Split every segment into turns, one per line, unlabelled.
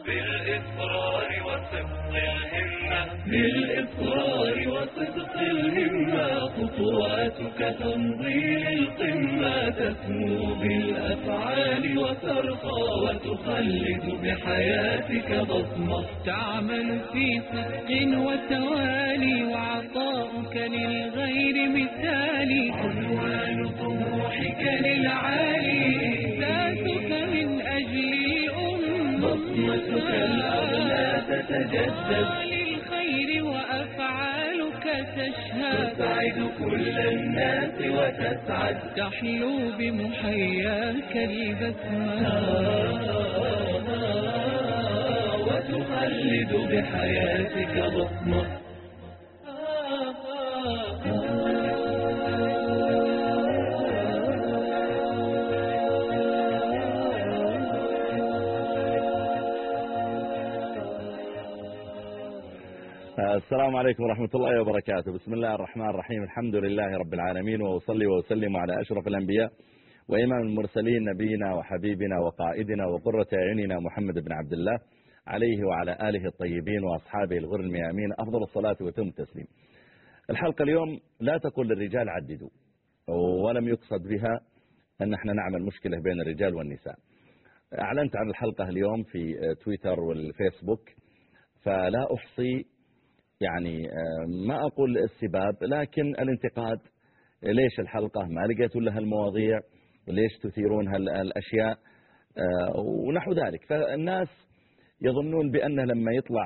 بالإصرار وصدق الهمة، بالإصرار وصدق الهمة، خطواتك تمضي للقمة، تسمو بالأفعال وترقى وتخلد بحياتك بصمة، تعمل في صدق وتوالي وعطاؤك للغير مثالي، عنوان طموحك للعالي، ذاتك من أجل بصمتك الأغلى تتجدد للخير وأفعالك تشهد، تسعد كل الناس وتسعد، تحلو بمحياك البسمة وتخلد بحياتك بصمة.
السلام عليكم ورحمة الله وبركاته. بسم الله الرحمن الرحيم. الحمد لله رب العالمين، وأصلي وأسلم على أشرف الأنبياء وإمام المرسلين، نبينا وحبيبنا وقائدنا وقرة أعيننا محمد بن عبد الله، عليه وعلى آله الطيبين وأصحابه الغر الميامين أفضل الصلاة وتم التسليم. الحلقة اليوم لا تقول للرجال عددوا، ولم يقصد بها أن احنا نعمل مشكلة بين الرجال والنساء. أعلنت عن الحلقة اليوم في تويتر والفيسبوك، فلا أحصي يعني ما أقول السباب لكن الانتقاد. ليش الحلقة ما لقيتوا لها المواضيع، ليش تثيرون هالأشياء ونحو ذلك. فالناس يظنون بأنه لما يطلع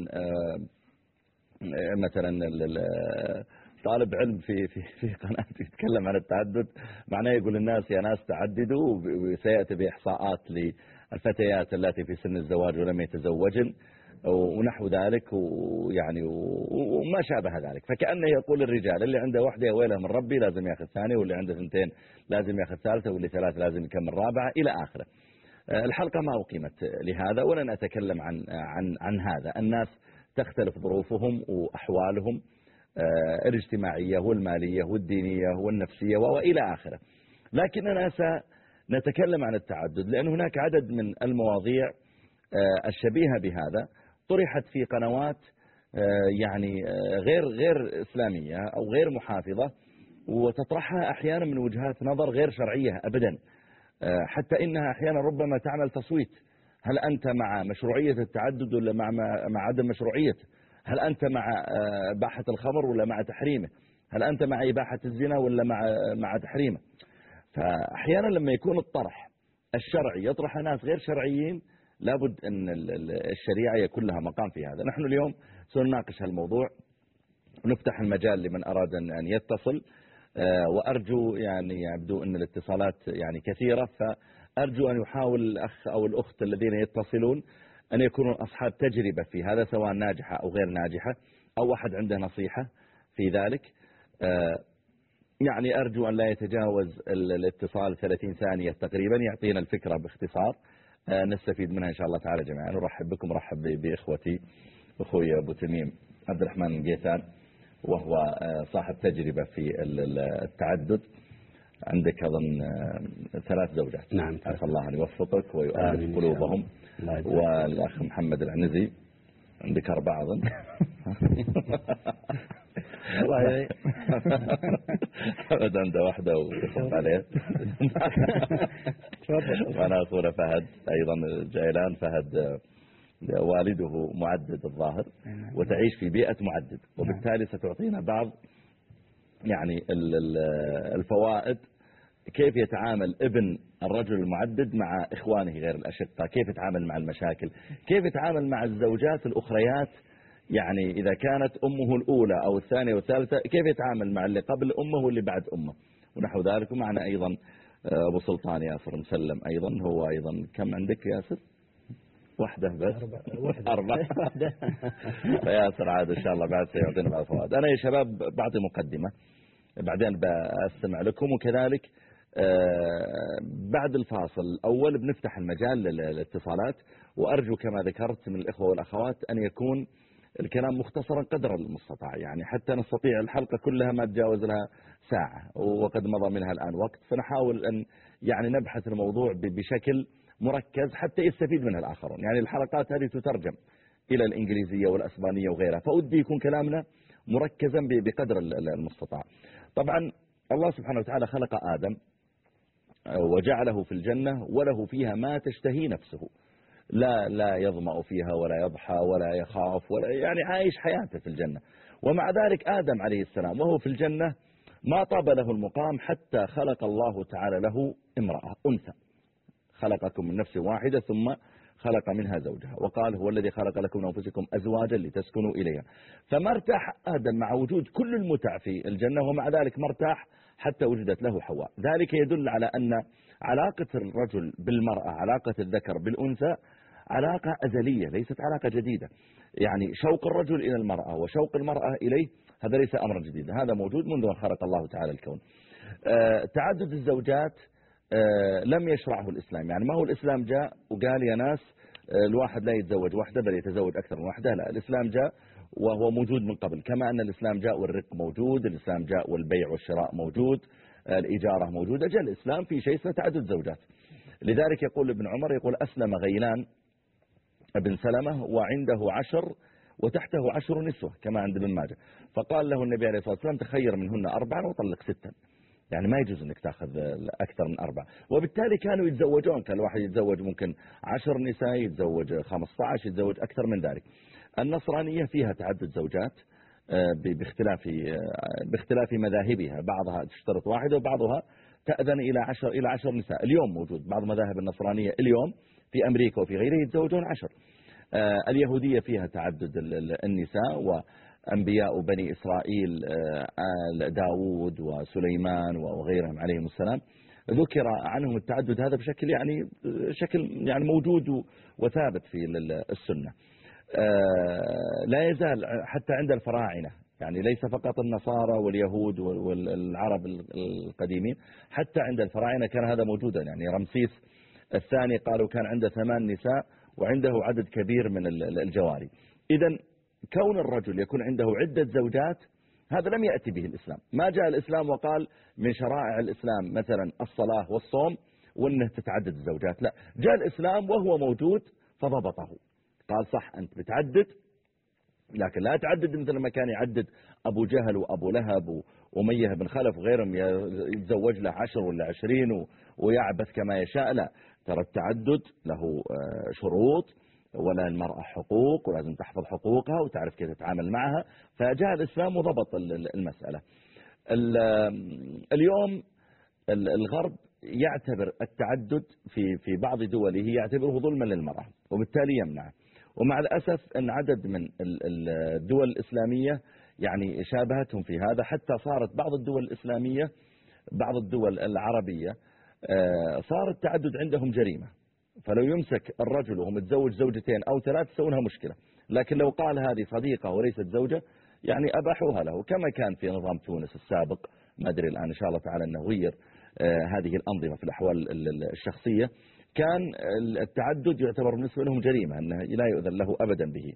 مثلا طالب علم في قناة يتكلم عن التعدد، معناه يقول الناس يا ناس تعددوا، وسيأتي بإحصاءات للفتيات التي في سن الزواج ولم يتزوجن ونحو ذلك، ويعني وما شابه ذلك. فكأنه يقول الرجال اللي عنده واحدة يا ويله من ربي لازم ياخذ ثانية، واللي عنده ثنتين لازم ياخذ ثالثة، واللي ثلاثة لازم يكمل رابعة إلى آخره. الحلقة ما أقيمت لهذا، ولن أتكلم عن هذا. الناس تختلف ظروفهم وأحوالهم الاجتماعية والمالية والدينية والنفسية وإلى آخره، لكننا سنتكلم عن التعدد لأن هناك عدد من المواضيع الشبيهة بهذا طرحت في قنوات يعني غير إسلامية أو غير محافظة، وتطرحها أحيانا من وجهات نظر غير شرعية أبدا، حتى إنها أحيانا ربما تعمل تصويت. هل أنت مع مشروعية التعدد ولا مع عدم مشروعيته؟ هل أنت مع إباحة الخمر ولا مع تحريمه؟ هل أنت مع إباحة الزنا ولا مع تحريمه؟ فأحيانا لما يكون الطرح الشرعي يطرح ناس غير شرعيين، لابد أن الشريعة يكون لها مقام في هذا. نحن اليوم سنناقش هالموضوع ونفتح المجال لمن أراد أن يتصل، وأرجو يعني يبدو أن الاتصالات يعني كثيرة، فأرجو أن يحاول الأخ أو الأخت الذين يتصلون أن يكونوا أصحاب تجربة في هذا، سواء ناجحة أو غير ناجحة، أو أحد عنده نصيحة في ذلك. يعني أرجو أن لا يتجاوز الاتصال 30 ثانية تقريبا، يعطينا الفكرة باختصار نستفيد منها إن شاء الله تعالى جميعا. نرحب بكم، رحب بإخوتي، أخوي أبو تميم عبد الرحمن القيثان، وهو صاحب تجربة في التعدد. عندك أظن 3 زوجات.
نعم.
أسأل الله أن يوفقك ويؤلف قلوبهم. والأخ محمد العنزي عندك 4 أظن.
والله
فهد عنده 1 ويصف عليه. وأنا أخونا فهد أيضا جيلان. فهد والده معدد الظاهر، وتعيش في بيئة معدد، وبالتالي ستعطينا بعض يعني الفوائد، كيف يتعامل ابن الرجل المعدد مع إخوانه غير الأشقة، كيف يتعامل مع المشاكل، كيف يتعامل مع الزوجات الأخريات، يعني إذا كانت أمه الأولى أو الثانية والثالثة كيف يتعامل مع اللي قبل أمه واللي بعد أمه ونحو ذلك. ومعنا أيضا أبو سلطان ياسر مسلم أيضا، هو أيضا كم عندك ياسر؟ 1 بس 4. فياسر عاد إن شاء الله بعد سيعطينا بعض الفوائد. أنا يا شباب بعطي مقدمة بعدين بأستمع لكم، وكذلك بعد الفاصل الأول بنفتح المجال للاتصالات، وأرجو كما ذكرت من الإخوة والأخوات أن يكون الكلام مختصرا قدر المستطاع، يعني حتى نستطيع الحلقة كلها ما تجاوز لها ساعة، وقد مضى منها الآن وقت، فنحاول أن يعني نبحث الموضوع بشكل مركز حتى يستفيد منها الآخرون. يعني الحلقات هذه تترجم إلى الإنجليزية والأسبانية وغيرها، فأودي يكون كلامنا مركزا بقدر المستطاع. طبعا الله سبحانه وتعالى خلق آدم وجعله في الجنة وله فيها ما تشتهي نفسه، لا يظمأ فيها ولا يضحى ولا يخاف ولا يعني عايش حياته في الجنة. ومع ذلك آدم عليه السلام وهو في الجنة ما طاب له المقام حتى خلق الله تعالى له امرأة أنثى. خلقكم من نفس واحدة ثم خلق منها زوجها، وقال هو الذي خلق لكم من أنفسكم أزواجا لتسكنوا إليها. فما ارتاح آدم مع وجود كل المتع في الجنة، ومع ذلك ما ارتاح حتى وجدت له حواء. ذلك يدل على أن علاقة الرجل بالمرأة، علاقة الذكر بالأنثى، علاقة أزلية ليست علاقة جديدة. يعني شوق الرجل إلى المرأة وشوق المرأة إليه هذا ليس أمرا جديدا، هذا موجود منذ أن خلق الله تعالى الكون. تعدد الزوجات لم يشرعه الإسلام. يعني ما هو الإسلام جاء وقال يا ناس الواحد لا يتزوج واحدة بل يتزوج أكثر من واحدة. لا، الإسلام جاء وهو موجود من قبل، كما أن الإسلام جاء والرق موجود، الإسلام جاء والبيع والشراء موجود، الإجارة موجودة. جاء الإسلام في شيء اسمه تعدد زوجات. لذلك يقول ابن عمر، يقول أسلم غيلان ابن سلمة وعنده 10 وتحته 10 نسوة كما عند ابن ماجه، فقال له النبي عليه الصلاة والسلام تخير منهن 4 وطلق 6. يعني ما يجوز انك تاخذ اكثر من 4. وبالتالي كانوا يتزوجون، كان الواحد يتزوج ممكن 10 نساء، يتزوج 15، يتزوج اكثر من ذلك. النصرانية فيها تعدد زوجات باختلاف مذاهبها، بعضها تشترط واحدة وبعضها تأذن إلى 10 نساء. اليوم موجود بعض مذاهب النصرانية اليوم في أمريكا وفي غيره يتزوجون 10. اليهودية فيها تعدد النساء، وأنبياء بني إسرائيل داود وسليمان وغيرهم عليهم السلام ذكر عنهم التعدد هذا بشكل يعني موجود وثابت في السنة. لا يزال حتى عند الفراعنة، يعني ليس فقط النصارى واليهود والعرب القديمين، حتى عند الفراعنة كان هذا موجودا. يعني رمسيس الثاني قالوا كان عنده 8 نساء وعنده عدد كبير من الجواري. إذن كون الرجل يكون عنده عدة زوجات هذا لم يأتي به الإسلام. ما جاء الإسلام وقال من شرائع الإسلام مثلا الصلاة والصوم وأنه تتعدد الزوجات، لا، جاء الإسلام وهو موجود فضبطه، قال صح أنت بتعدد لكن لا تعدد مثل ما كان يعدد أبو جهل وأبو لهب وأمية بن خلف وغيرهم، يتزوج له 10 ولا 20 ويعبث كما يشاء. لا، ترى التعدد له شروط، ولا المرأة حقوق ولازم تحفظ حقوقها وتعرف كيف تتعامل معها. فجاء الإسلام وضبط المسألة. اليوم الغرب يعتبر التعدد في بعض دوله يعتبره ظلما للمرأة وبالتالي يمنعه. ومع الأسف أن عدد من الدول الإسلامية يعني شابهتهم في هذا، حتى صارت بعض الدول الإسلامية بعض الدول العربية صار التعدد عندهم جريمة. فلو يمسك الرجل وهو متزوج 2 أو 3 يسوونها مشكلة، لكن لو قال هذه صديقة وليست زوجة يعني أباحوها له، كما كان في نظام تونس السابق. ما أدري الآن إن شاء الله تعالى أن نغير هذه الأنظمة في الأحوال الشخصية. كان التعدد يعتبر بالنسبة لهم جريمة، أنه لا يؤذن له أبدا به.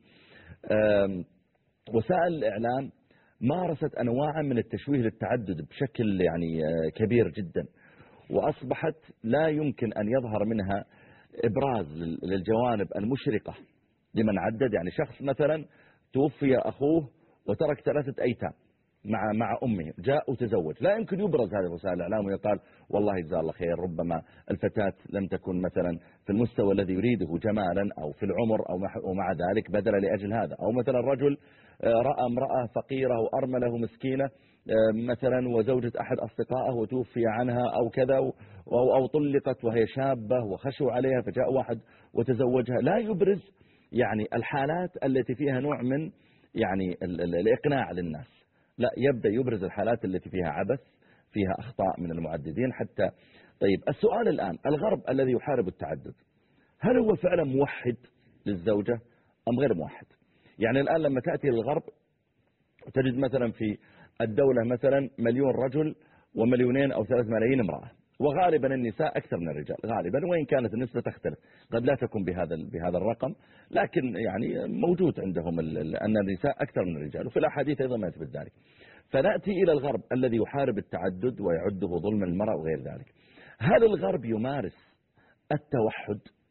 وسائل الإعلام مارست أنواعا من التشويه للتعدد بشكل يعني كبير جدا، وأصبحت لا يمكن أن يظهر منها إبراز للجوانب المشرقة لمن عدد. يعني شخص مثلا توفي أخوه وترك 3 أيتام مع أمه، جاء وتزوج، لا يمكن يبرز هذه وسائل الإعلام ويقال والله جزاه الله خير، ربما الفتاة لم تكن مثلا في المستوى الذي يريده جمالا أو في العمر ومع ذلك بذل لأجل هذا. أو مثلا رجل رأى امرأة فقيرة وأرمله مسكينة مثلا وزوجة أحد أصدقائه وتوفي عنها أو كذا، أو طلقت وهي شابة وخشوا عليها فجاء واحد وتزوجها. لا يبرز يعني الحالات التي فيها نوع من يعني الإقناع للناس، لا، يبدأ يبرز الحالات التي فيها عبث، فيها أخطاء من المعددين حتى. طيب السؤال الآن، الغرب الذي يحارب التعدد هل هو فعلا موحد للزوجة أم غير موحد؟ يعني الآن لما تأتي للغرب تجد مثلا في الدولة مثلا 1,000,000 رجل و2 أو 3 ملايين امرأة، وغالبا النساء أكثر من الرجال غالبا، وإن كانت النسبة تختلف قد لا تكون بهذا الرقم، لكن يعني موجود عندهم أن النساء أكثر من الرجال، وفي الأحاديث أيضا ما يثبت ذلك. فنأتي إلى الغرب الذي يحارب التعدد ويعده ظلما للمرأة وغير ذلك. هل الغرب يمارس التوحد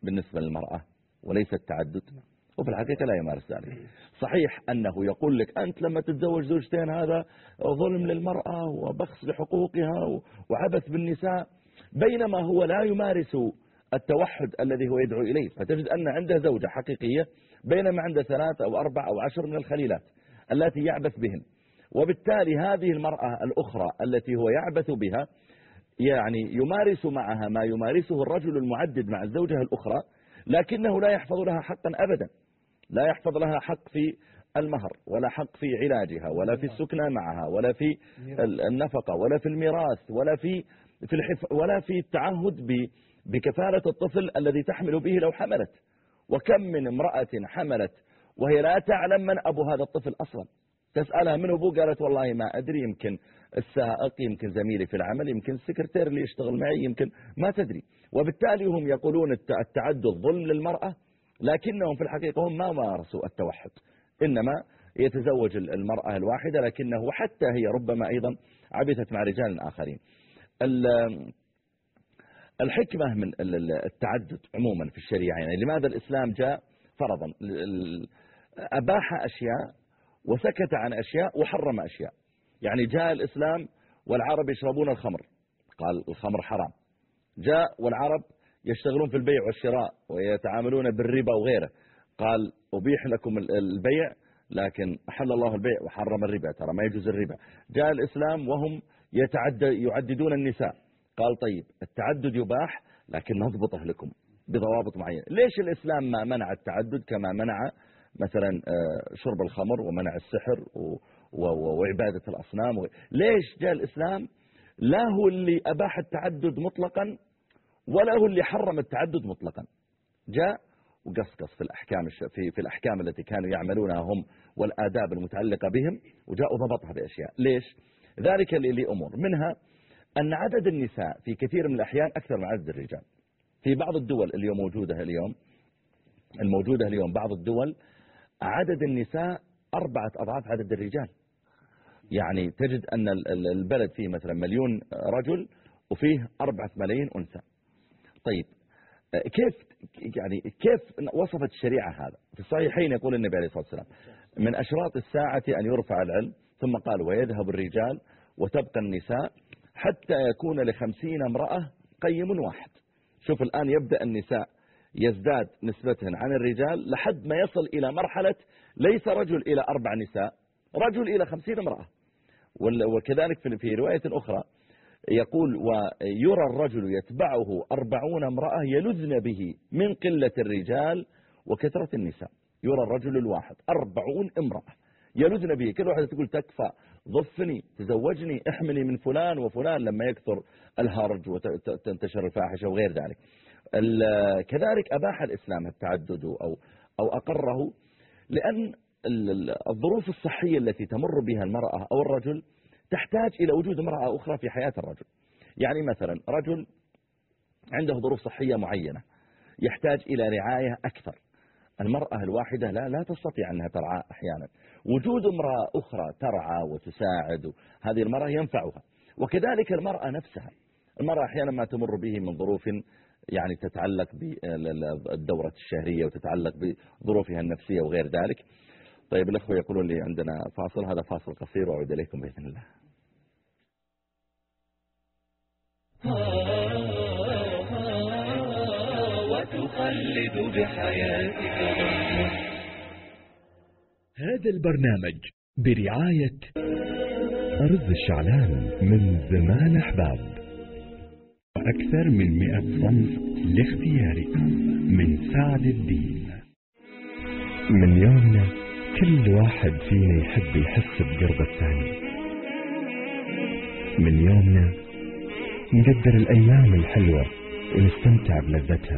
بالنسبة للمرأة وليس التعدد، وفي الحقيقة لا يمارس ذلك. صحيح أنه يقول لك أنت لما تتزوج زوجتين هذا ظلم للمرأة وبخس لحقوقها وعبث بالنساء، بينما هو لا يمارس التوحد الذي هو يدعو إليه. فتجد أن عنده زوجة حقيقية بينما عنده 3 أو 4 أو 10 من الخليلات التي يعبث بهن، وبالتالي هذه المرأة الأخرى التي هو يعبث بها يعني يمارس معها ما يمارسه الرجل المعدد مع الزوجة الأخرى، لكنه لا يحفظ لها حقا أبدا، لا يحفظ لها حق في المهر ولا حق في علاجها ولا في السكنى معها ولا في النفقة ولا في الميراث ولا في التعهد بكفالة الطفل الذي تحمل به لو حملت. وكم من امرأة حملت وهي لا تعلم من أبو هذا الطفل أصلا، تسألها من أبوه قالت والله ما أدري، يمكن السائق، يمكن زميلي في العمل، يمكن السكرتير اللي يشتغل معي، يمكن ما تدري. وبالتالي هم يقولون التعدد ظلم للمرأة، لكنهم في الحقيقة هم ما مارسوا التوحد، إنما يتزوج المرأة الواحدة، لكنه حتى هي ربما أيضا عبثت مع رجال آخرين. الحكمة من التعدد عموما في الشريعة، يعني لماذا الإسلام جاء فرضا أباح أشياء وسكت عن أشياء وحرم أشياء؟ يعني جاء الإسلام والعرب يشربون الخمر، قال الخمر حرام. جاء والعرب يشتغلون في البيع والشراء ويتعاملون بالربا وغيره، قال أبيح لكم البيع لكن أحل الله البيع وحرم الربا، ترى ما يجوز الربا. جاء الإسلام وهم يعددون النساء، قال طيب التعدد يباح لكن نضبطه لكم بضوابط معينة. ليش الإسلام ما منع التعدد كما منع مثلا شرب الخمر ومنع السحر وعبادة الأصنام؟ ليش جاء الإسلام لا هو اللي أباح التعدد مطلقا ولا هو اللي حرم التعدد مطلقا؟ جاء وقصقص في الأحكام التي كانوا يعملونها هم والآداب المتعلقة بهم، وجاء وضبطها بأشياء. ليش؟ ذلك لأمور منها أن عدد النساء في كثير من الأحيان أكثر من عدد الرجال. في بعض الدول الموجودة اليوم بعض الدول عدد النساء 4 أضعاف عدد الرجال. يعني تجد أن البلد فيه مثلا 1,000,000 رجل وفيه 4 ملايين أنثى. طيب كيف وصفت الشريعة هذا؟ في الصحيحين يقول النبي عليه الصلاة والسلام من أشراط الساعة أن يرفع العلم، ثم قال ويذهب الرجال وتبقى النساء حتى يكون ل50 امرأة قيم واحد. شوف الآن يبدأ النساء يزداد نسبتهن عن الرجال لحد ما يصل إلى مرحلة ليس رجل إلى 4 نساء، رجل إلى 50 امرأة. وكذلك في رواية أخرى يقول ويرى الرجل يتبعه 40 امرأة يلذن به من قلة الرجال وكثرة النساء. يرى الرجل الواحد 40 امرأة يلذن به، كل واحدة تقول تكفى، ضفني، تزوجني، احملي من فلان وفلان، لما يكثر الهرج وتنتشر الفاحشة وغير ذلك. كذلك أباح الإسلام التعدد أو أقره، لأن الظروف الصحية التي تمر بها المرأة أو الرجل تحتاج إلى وجود امرأة أخرى في حياة الرجل. يعني مثلا رجل عنده ظروف صحية معينة يحتاج إلى رعاية أكثر، المرأة الواحدة لا تستطيع أنها ترعى أحيانا، وجود امرأة أخرى ترعى وتساعد هذه المرأة ينفعها. وكذلك المرأة نفسها، المرأة أحيانا ما تمر به من ظروف يعني تتعلق بالدورة الشهرية وتتعلق بظروفها النفسية وغير ذلك. طيب الأخوة يقولون لي عندنا فاصل، هذا فاصل قصير وأعود إليكم بإذن الله.
وتخلد بحياتك.
هذا البرنامج برعاية أرز الشعلان من زمان أحباب، أكثر من 100 صنف لاختيارك من سعد الدين. من يومنا كل واحد فينا يحب يحس بقرب الثاني، من يومنا نقدر الأيام الحلوة ونستمتع بلذتها،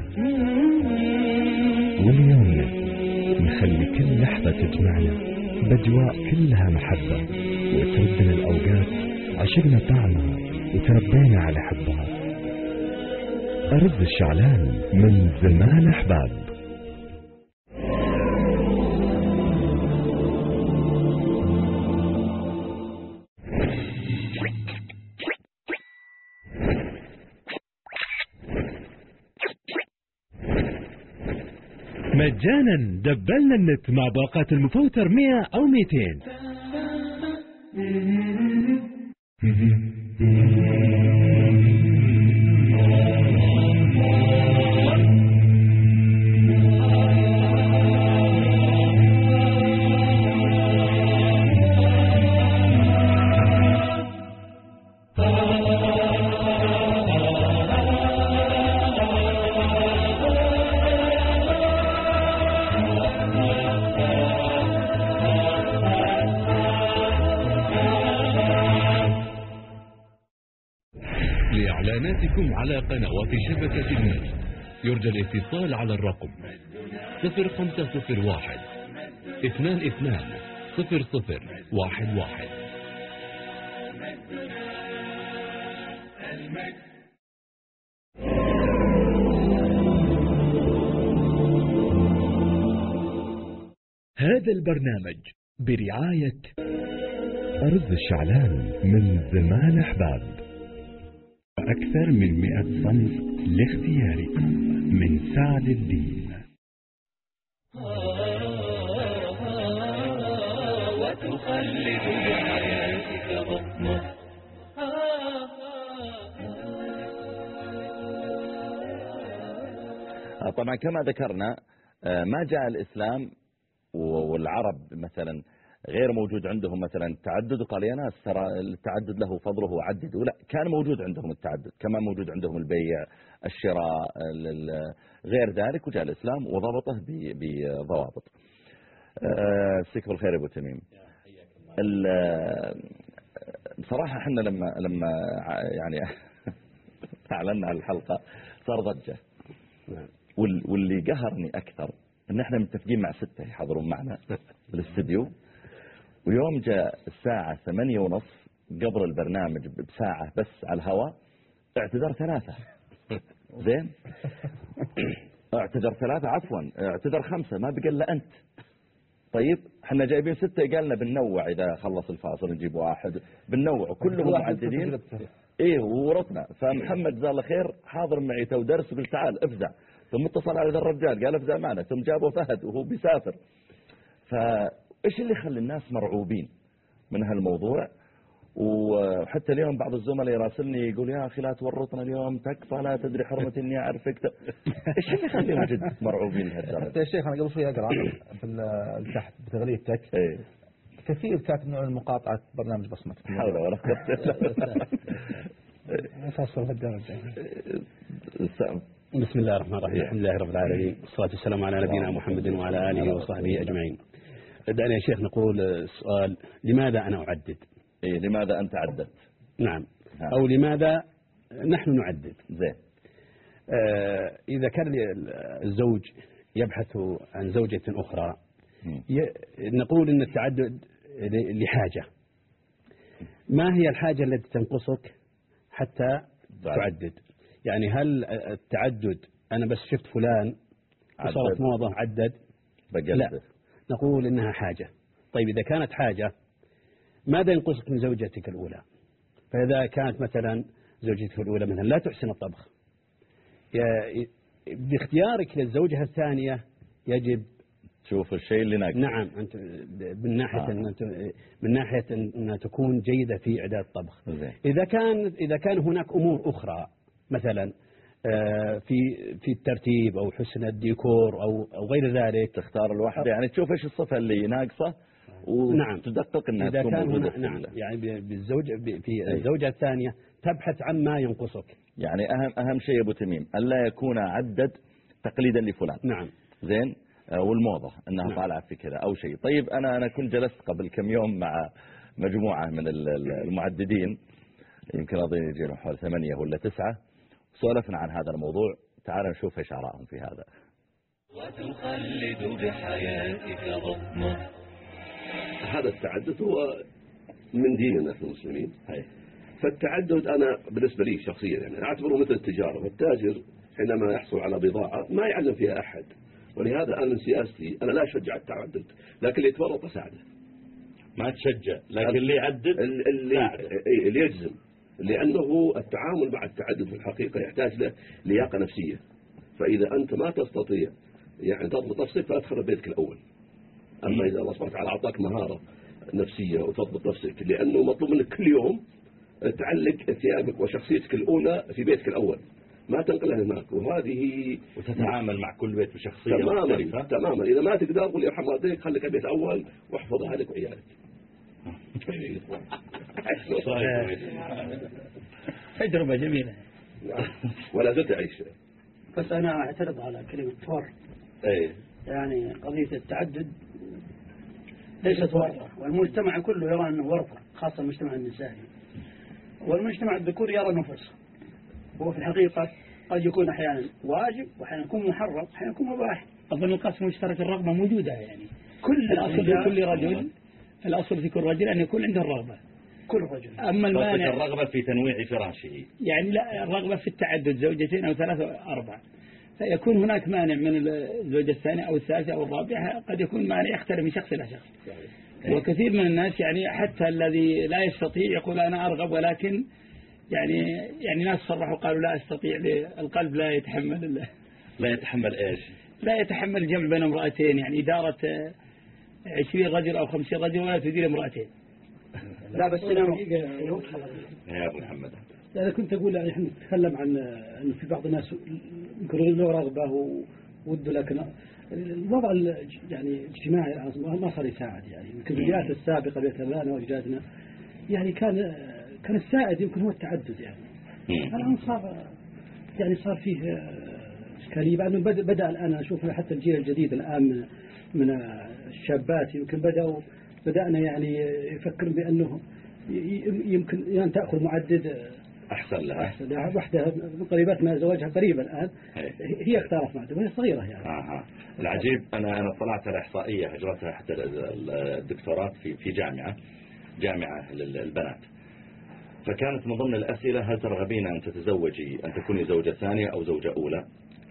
واليومنا نخلي كل لحظة تجمعنا بأجواء كلها محبة، وتردنا الأوقات عشقنا طعمها وتربينا على حبها. أرز الشعلان من زمان أحباب. مجانا دبلنا النت مع باقات المفوتر 100 أو 200.
لإعلاناتكم على قنوات شبكة المجد يرجى الاتصال على الرقم 0501 22 0011.
هذا البرنامج برعاية أرز الشعلان من زمان أحباب، أكثر من 100 صنف لاختياركم من سعد الدين.
وتخلد بحياتك بطنه.
طبعا كما ذكرنا ما جاء الإسلام والعرب مثلا غير موجود عندهم مثلا التعدد، وقال يا ناس ترى التعدد له فضله وعددوا. لا، كان موجود عندهم التعدد كما موجود عندهم البيع، الشراء، غير ذلك، وجاء الإسلام وضبطه بضوابط. مسيك بالخير يا ابو تميم. بصراحة احنا لما يعني اعلنا على الحلقة صار ضجة، واللي قهرني اكثر ان احنا متفقين مع 6 يحضرون معنا بالاستديو، ويوم جاء الساعة 8:30 قبل البرنامج بساعة بس على الهواء اعتذر 3. زين، اعتذر 3 عفوا، اعتذر 5، ما بقى الا انت. طيب احنا جايبين 6، قالنا بننوع اذا خلص الفاصل نجيب 1 بننوع، وكلهم معددين. ايه ورطنا. فمحمد جزاه الله خير حاضر معي تو درس، وقلت تعال افزع، ثم اتصل على ذا الرجال قال افزع معنا، ثم جابوا فهد وهو بيسافر. فايش اللي يخلي الناس مرعوبين من هالموضوع؟ وحتى اليوم بعض الزملاء يراسلني يقول يا اخي لا تورطنا اليوم، تكفى، لا تدري حرمة اني اعرفك. ايش اللي يخليهم جد مرعوبين لهالدرجه؟
يا شيخ انا قبل شوي اقرا في تحت بتغريدتك كثير كاتب نوع مقاطعة برنامج بصمة.
حول ولا قوة الا بالله.
فصل الدرجة.
بسم الله الرحمن الرحيم، الحمد لله رب العالمين، والصلاة والسلام على نبينا محمد وعلى آله وصحبه أجمعين. دعنا يا شيخ نقول السؤال: لماذا أنا أعدد؟
إيه، لماذا أنت عددت؟
نعم. أو لماذا نحن نعدد؟
زين.
إذا كان الزوج يبحث عن زوجة أخرى نقول إن التعدد لحاجة. ما هي الحاجة التي تنقصك حتى تعدد؟ يعني هل التعدد أنا بس شفت فلان وصارت موضة عدد؟ لا، نقول إنها حاجة. طيب إذا كانت حاجة ماذا ينقصك من زوجتك الأولى؟ فإذا كانت مثلا زوجتك الأولى مثلا لا تحسن الطبخ، باختيارك للزوجة الثانية يجب
تشوف الشيء اللي ناقص.
نعم، أنت من ناحية أن تكون جيدة في إعداد الطبخ. إذا كان هناك أمور أخرى مثلا في الترتيب أو حسن الديكور أو غير ذلك،
تختار الواحدة يعني تشوف إيش الصفة اللي ناقصة وتدقق إنها
إذا
تكون
كان
موجودة.
نعم، يعني في الزوجة الثانية تبحث عن ما ينقصك.
يعني أهم شيء يا أبو تميم ألا يكون عدد تقليدا لفلان.
نعم.
زين. والموضة أنها
نعم.
طالعة في كذا أو شيء. طيب أنا كنت جلست قبل كم يوم مع مجموعة من المعددين، يمكن أظن يجينا حوالي 8 ولا 9، سولفنا عن هذا الموضوع. تعال نشوف ايش آرائهم في هذا.
وتخلد بحياتك بطنه.
هذا التعدد هو من ديننا نحن المسلمين. فالتعدد أنا بالنسبة لي شخصيا يعني أعتبره مثل التجارة، والتاجر حينما يحصل على بضاعة ما يعلم فيها أحد، ولهذا أنا من سياستي أنا لا أشجع التعدد، لكن اللي يتورط أساعده.
ما تشجع، لكن اللي يعدد
اللي يجزم، لأنه التعامل مع التعدد في الحقيقة يحتاج له لياقة نفسية. فإذا أنت ما تستطيع يعني يعني تضبط نفسك فأدخل بيتك الأول. أما إذا الله سبحانه وتعالى أعطاك مهارة نفسية وتضبط نفسك، لأنه مطلوب منك كل يوم تعلق ثيابك وشخصيتك الأولى في بيتك الأول، ما تنقلها هناك. وهذه
وتتعامل مع كل بيت بشخصية
مختلفة تماما. إذا ما تقدر قول يرحم والديك خليك البيت الأول واحفظ أهلك وعيالك.
تجربة جميلة.
ولا زلت أعيش.
بس أنا أعترض على كلمة فرق. يعني قضية التعدد ليست ورطة، والمجتمع كله يرى أنه ورطة، خاصة المجتمع النسائي. والمجتمع الذكوري يرى أنه فرصة. هو في الحقيقة قد يكون أحيانا واجب، وأحيانا يكون محرم، أحيانا يكون مباح.
أظن القسم مشترك الرغبة موجودة، يعني
كل
الأصل في كل رجل، الأصل في كل رجل أن يكون عنده الرغبة.
كل رجل.
أما المانع الرغبة في تنويع فراشه،
يعني لا، الرغبة في التعدد زوجتين أو ثلاثة أو أربعة. فيكون هناك مانع من الزوجة الثانية أو الثالثة أو الرابعة، قد يكون مانع يختلف من شخص إلى شخص. وكثير من الناس يعني حتى الذي لا يستطيع يقول أنا أرغب، ولكن يعني ناس صرحوا قالوا لا أستطيع، القلب لا يتحمل
إيش؟
لا يتحمل الجمع بين امرأتين، يعني إدارة 20 رجل أو 50 رجل ولا تدير امرأتين.
لا بس
يا أبو محمد،
أنا كنت أقول يعني إحنا نتكلم عن أنه في بعض الناس يمكن له رغبة ووده، لكن الوضع يعني الاجتماعي الآن ما صار يساعد. يعني يمكن البيئات السابقة بيت أبائنا وأجدادنا يعني كان السائد يمكن هو التعدد. يعني الآن صار فيه إشكالية، بعد بدأ الآن أشوف حتى الجيل الجديد الآن من الشابات يمكن بدأنا يعني يفكر بأنه يمكن يعني تأخذ معدد
أحسن لها.
واحدة من قريباتنا زواجها قريبا الآن هي اختارت معدد وهي صغيرة يعني.
العجيب أنا طلعت على إحصائية أجرتها حتى الدكتوراه في جامعة للبنات، فكانت من ضمن الأسئلة هل ترغبين أن تتزوجي أن تكوني زوجة ثانية أو زوجة أولى؟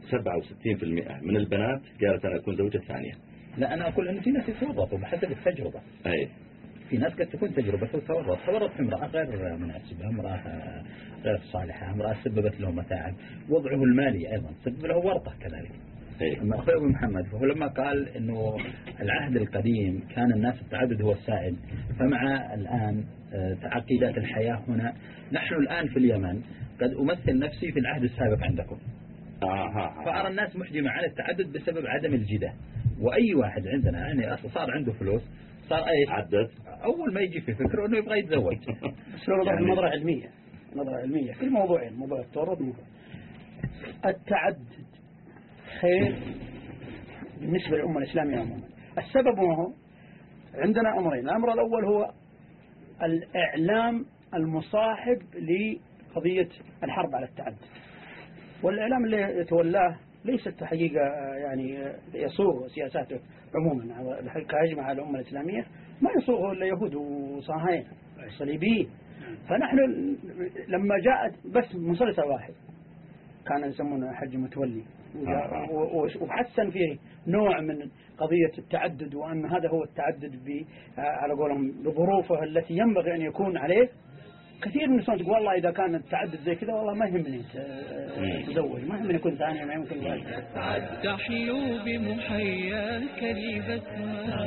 67% من البنات قالت أنا أكون زوجة ثانية.
لا، أنا أقول أن في ناس يتورطوا بحسب التجربة. في ناس قد تكون تجربة تورط في امرأة غير مناسبة، امرأة غير صالحة، امرأة سببت له متاعب، وضعه المالي أيضا سبب له ورطة كذلك. أما أخوي أبو محمد فهو لما قال أنه العهد القديم كان الناس التعدد هو السائد، فمع الآن تعقيدات الحياة هنا، نحن الآن في اليمن قد أمثل نفسي في العهد السابق عندكم. فأرى الناس محجمة على التعدد بسبب عدم الجدة. وأي واحد عندنا يعني صار عنده فلوس صار أي
عدد
أول ما يجي في فكره أنه يبغى يتزوج.
بس لو يعني نظرة علمية في موضوعين، موضوع التورط التعدد خير بالنسبة للأمة الإسلامية عموما. السبب هو عندنا أمرين. الأمر الأول هو الإعلام المصاحب لقضية الحرب على التعدد، والإعلام اللي يتولاه ليست حقيقة يعني يصوغ سياساته عموما كهجمة على الأمة الإسلامية، ما يصوغه إلا يهود وصهاينة صليبيين. فنحن لما جاءت بس مسلسل واحد كان يسمونه حج متولي، وحسن فيه نوع من قضية التعدد، وأن هذا هو التعدد على قولهم بظروفه التي ينبغي أن يكون عليه. كثير من الناس تقول والله إذا كان التعدد زي كذا والله ما يهمني تزوج، ما يهمني يكون ثانية، ما يمكن
تحلو بمحياك لبسها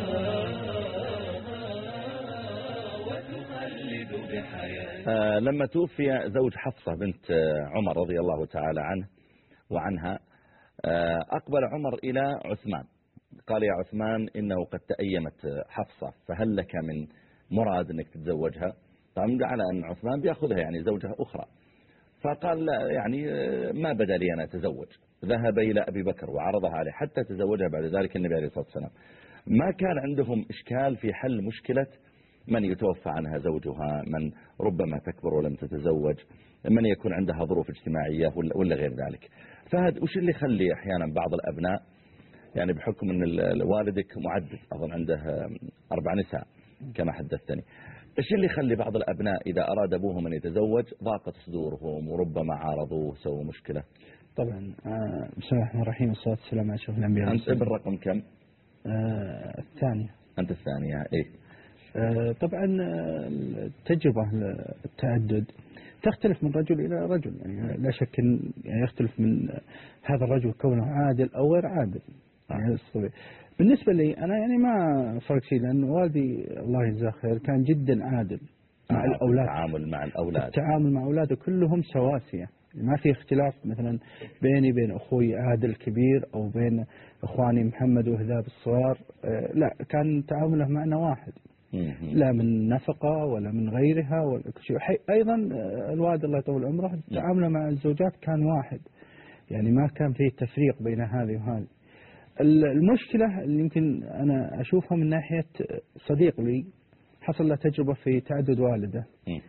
وتخلد بحياتك.
لما توفي زوج حفصة بنت عمر رضي الله تعالى عنه وعنها، أقبل عمر إلى عثمان قال يا عثمان إنه قد تأيمت حفصة، فهل لك من مراد أنك تتزوجها؟ طبعا على أن عثمان بيأخذها يعني زوجها أخرى، فقال لا يعني ما بدا لي أن أتزوج. ذهب إلى أبي بكر وعرضها عليه حتى تزوجها بعد ذلك النبي عليه الصلاة والسلام. ما كان عندهم إشكال في حل مشكلة من يتوفى عنها زوجها، من ربما تكبر ولم تتزوج، من يكون عندها ظروف اجتماعية ولا غير ذلك. فهذا وش اللي يخلي أحيانا بعض الأبناء يعني بحكم أن والدك معدد أظن عنده 4 نساء كما حدثتني، ايش اللي يخلي بعض الأبناء إذا أراد أبوهم أن يتزوج ضاقت صدورهم وربما عارضوه وسووا مشكلة؟
طبعا بسم الله الرحمن الرحيم والصلاة والسلام على أشرف الأنبياء.
أنت بالرقم كم؟
الثانية.
أنت الثانية. إيه
طبعا التجربة التعدد تختلف من رجل إلى رجل، يعني لا شك يعني يختلف من هذا الرجل كونه عادل أو غير عادل. يعني الصبي. بالنسبة لي أنا يعني ما فرق شيء، لأن والدي الله يجزاه خير كان جدا عادل مع الأولاد.
التعامل مع الأولاد،
التعامل مع أولاده كلهم سواسية، ما في اختلاف مثلا بيني بين أخوي عادل الكبير أو بين أخواني محمد وهذاب الصغار. لا، كان تعامله معنا واحد، لا من نفقة ولا من غيرها ولا شيء. أيضا الوالد الله يطول عمره تعامله مع الزوجات كان واحد، يعني ما كان فيه تفريق بين هذه وهذه. المشكلة اللي يمكن أنا أشوفها من ناحية صديق لي حصل له تجربة في تعدد والده.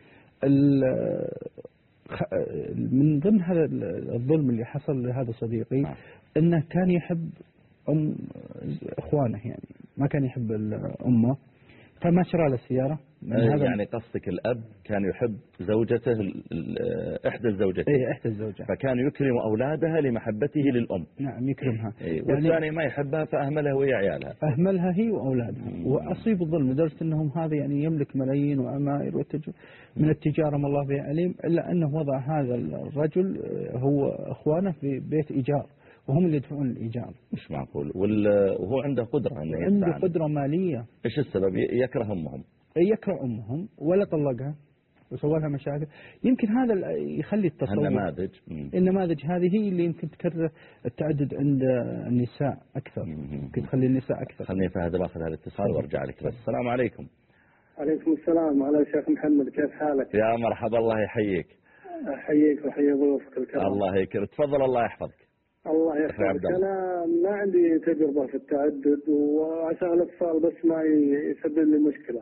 من ضمن هذا الظلم اللي حصل لهذا صديقي أنه كان يحب إخوانه، يعني ما كان يحب أمه، فما شرى له سيارة.
يعني قصدك الأب كان يحب زوجته إحدى الزوجتين.
إيه، إحدى الزوجات،
فكان يكرم أولادها لمحبته للأم.
نعم، يكرمها.
والثاني ما يحبها فأهملها وهي عيالها،
أهملها هي وأولادها. وأصيب الظلم لدرجة أنهم هذا يعني يملك ملايين وأمائر من التجارة ما الله به عليم، إلا أنه وضع هذا الرجل هو إخوانه في بيت إيجار، وهم اللي يدفعون الإيجار.
مش معقول. وهو عنده قدرة،
عنده قدرة مالية.
إيش السبب؟ يكره أمهم.
يكره أمهم ولا طلقها وسوى لها مشاكل. يمكن هذا يخلي التصور. النماذج هذه هي اللي يمكن تكرر التعدد عند النساء أكثر، يمكن تخلي النساء أكثر.
خليني فهد باخذ هذا الاتصال وارجع لك. بس السلام عليكم.
عليكم السلام. على شيخ محمد، كيف حالك؟
يا مرحبا، الله يحييك.
أحييك وحيي ضيوفك الكرام.
الله يكرمك، تفضل الله يحفظك.
الله يحفظك. أنا ما عندي تجربة في التعدد، وعشان الاتصال بس ما يسبب لي مشكلة.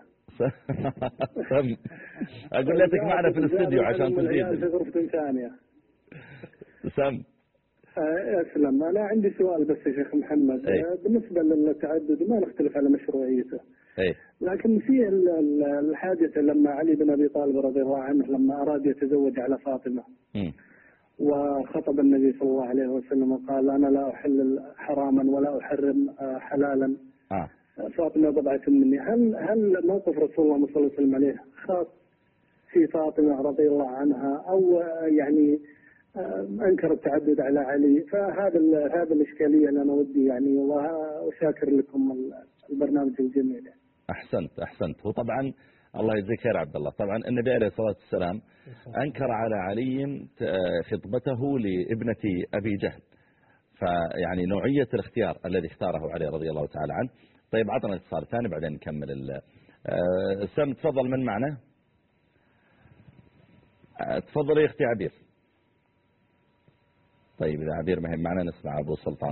أقول لك معنا في الاستوديو عشان تزيد.
في غرفة ثانية.
سم.
أسلم. أنا عندي سؤال بس يا شيخ محمد. بالنسبة للتعدد ما نختلف على مشروعيته. لكن في الحادثة لما علي بن أبي طالب رضي الله عنه لما أراد يتزوج على فاطمة، وخطب النبي صلى الله عليه وسلم وقال أنا لا أحل حراما ولا أحرم حلالا. فاطمة بضعة مني. هل موقف رسول الله صلى الله عليه وسلم عليه خاص في فاطمة رضي الله عنها، أو يعني أنكر التعدد على علي؟ فهذا الإشكالية اللي أنا ودي يعني، وشاكر لكم البرنامج الجميل.
أحسنت. وطبعا الله يجزيك خير عبد الله. طبعا النبي عليه الصلاة والسلام أنكر على علي خطبته لابنة أبي جهل، فيعني نوعية الاختيار الذي اختاره علي رضي الله تعالى عنه. طيب عطنا اتصال ثاني بعدين نكمل. سم تفضل، من معنا؟ تفضل يا اختي عبير. طيب إذا عبير ما هي معنا نسمع أبو سلطان.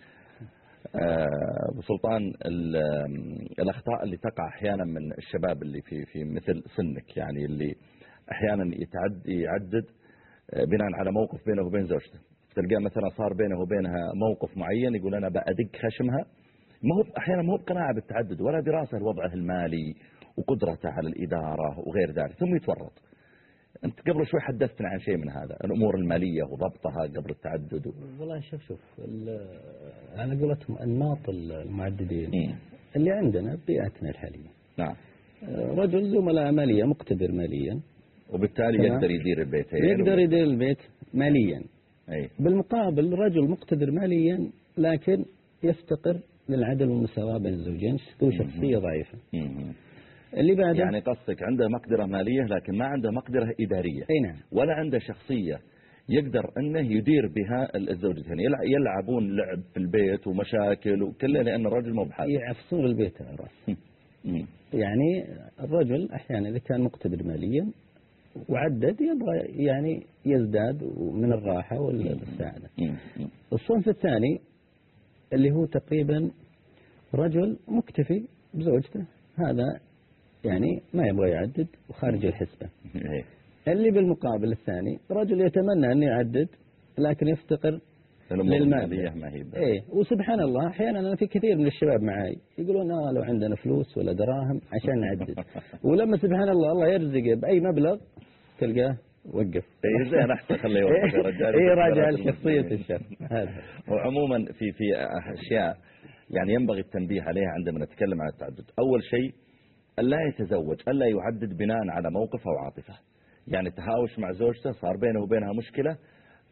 أبو سلطان، الأخطاء اللي تقع أحيانا من الشباب اللي في مثل سنك، يعني اللي أحيانا يعدد بناء على موقف بينه وبين زوجته. تلقى مثلا صار بينه وبينها موقف معين يقول أنا بأدق خشمها، أحيانا ما هو بقناعة بالتعدد ولا دراسة لوضعه المالي وقدرته على الإدارة وغير ذلك، ثم يتورط. أنت قبل شوي حدثتنا عن شيء من هذا، الأمور المالية وضبطها قبل التعدد.
والله شوف على قولتهم أنماط المعددين اللي عندنا بيئتنا الحالية.
نعم.
رجل ذو ملاءة مالية مقتدر ماليا،
وبالتالي يقدر يدير البيت.
يقدر يدير البيت ماليا. بالمقابل رجل مقتدر ماليا لكن يفتقر للعدل والمساواة بين الزوجين، ذو شخصية ضعيفة. اللي بعده
يعني قصدك عنده مقدرة مالية لكن ما عنده مقدرة إدارية.
نعم.
ولا عنده شخصية يقدر أنه يدير بها الزوجتين، يلعبون لعب في البيت ومشاكل وكله، لأن الرجل مو بحاله.
يعفصون البيت على رأسه. يعني الرجل أحيانا إذا كان مقتدر ماليا وعدد يبغى يعني يزداد من الراحة والسعادة. الصنف الثاني اللي هو تقريبا رجل مكتفي بزوجته، هذا يعني ما يبغى يعدد وخارج الحسبة. اللي بالمقابل الثاني رجل يتمنى أن يعدد لكن يفتقر للمال. وسبحان الله أحيانا أنا في كثير من الشباب معي يقولون لو عندنا فلوس ولا دراهم عشان نعدد، ولما سبحان الله يرزقه بأي مبلغ تلقاه وقف.
زين أحسن، خليه يوقف يا رجال.
راجع لشخصية الشاب هذا.
وعموما في أشياء يعني ينبغي التنبيه عليها عندما نتكلم عن التعدد. أول شيء ألا يتزوج، ألا يعدد بناء على موقف أو عاطفة. يعني تهاوش مع زوجته، صار بينه وبينها مشكلة،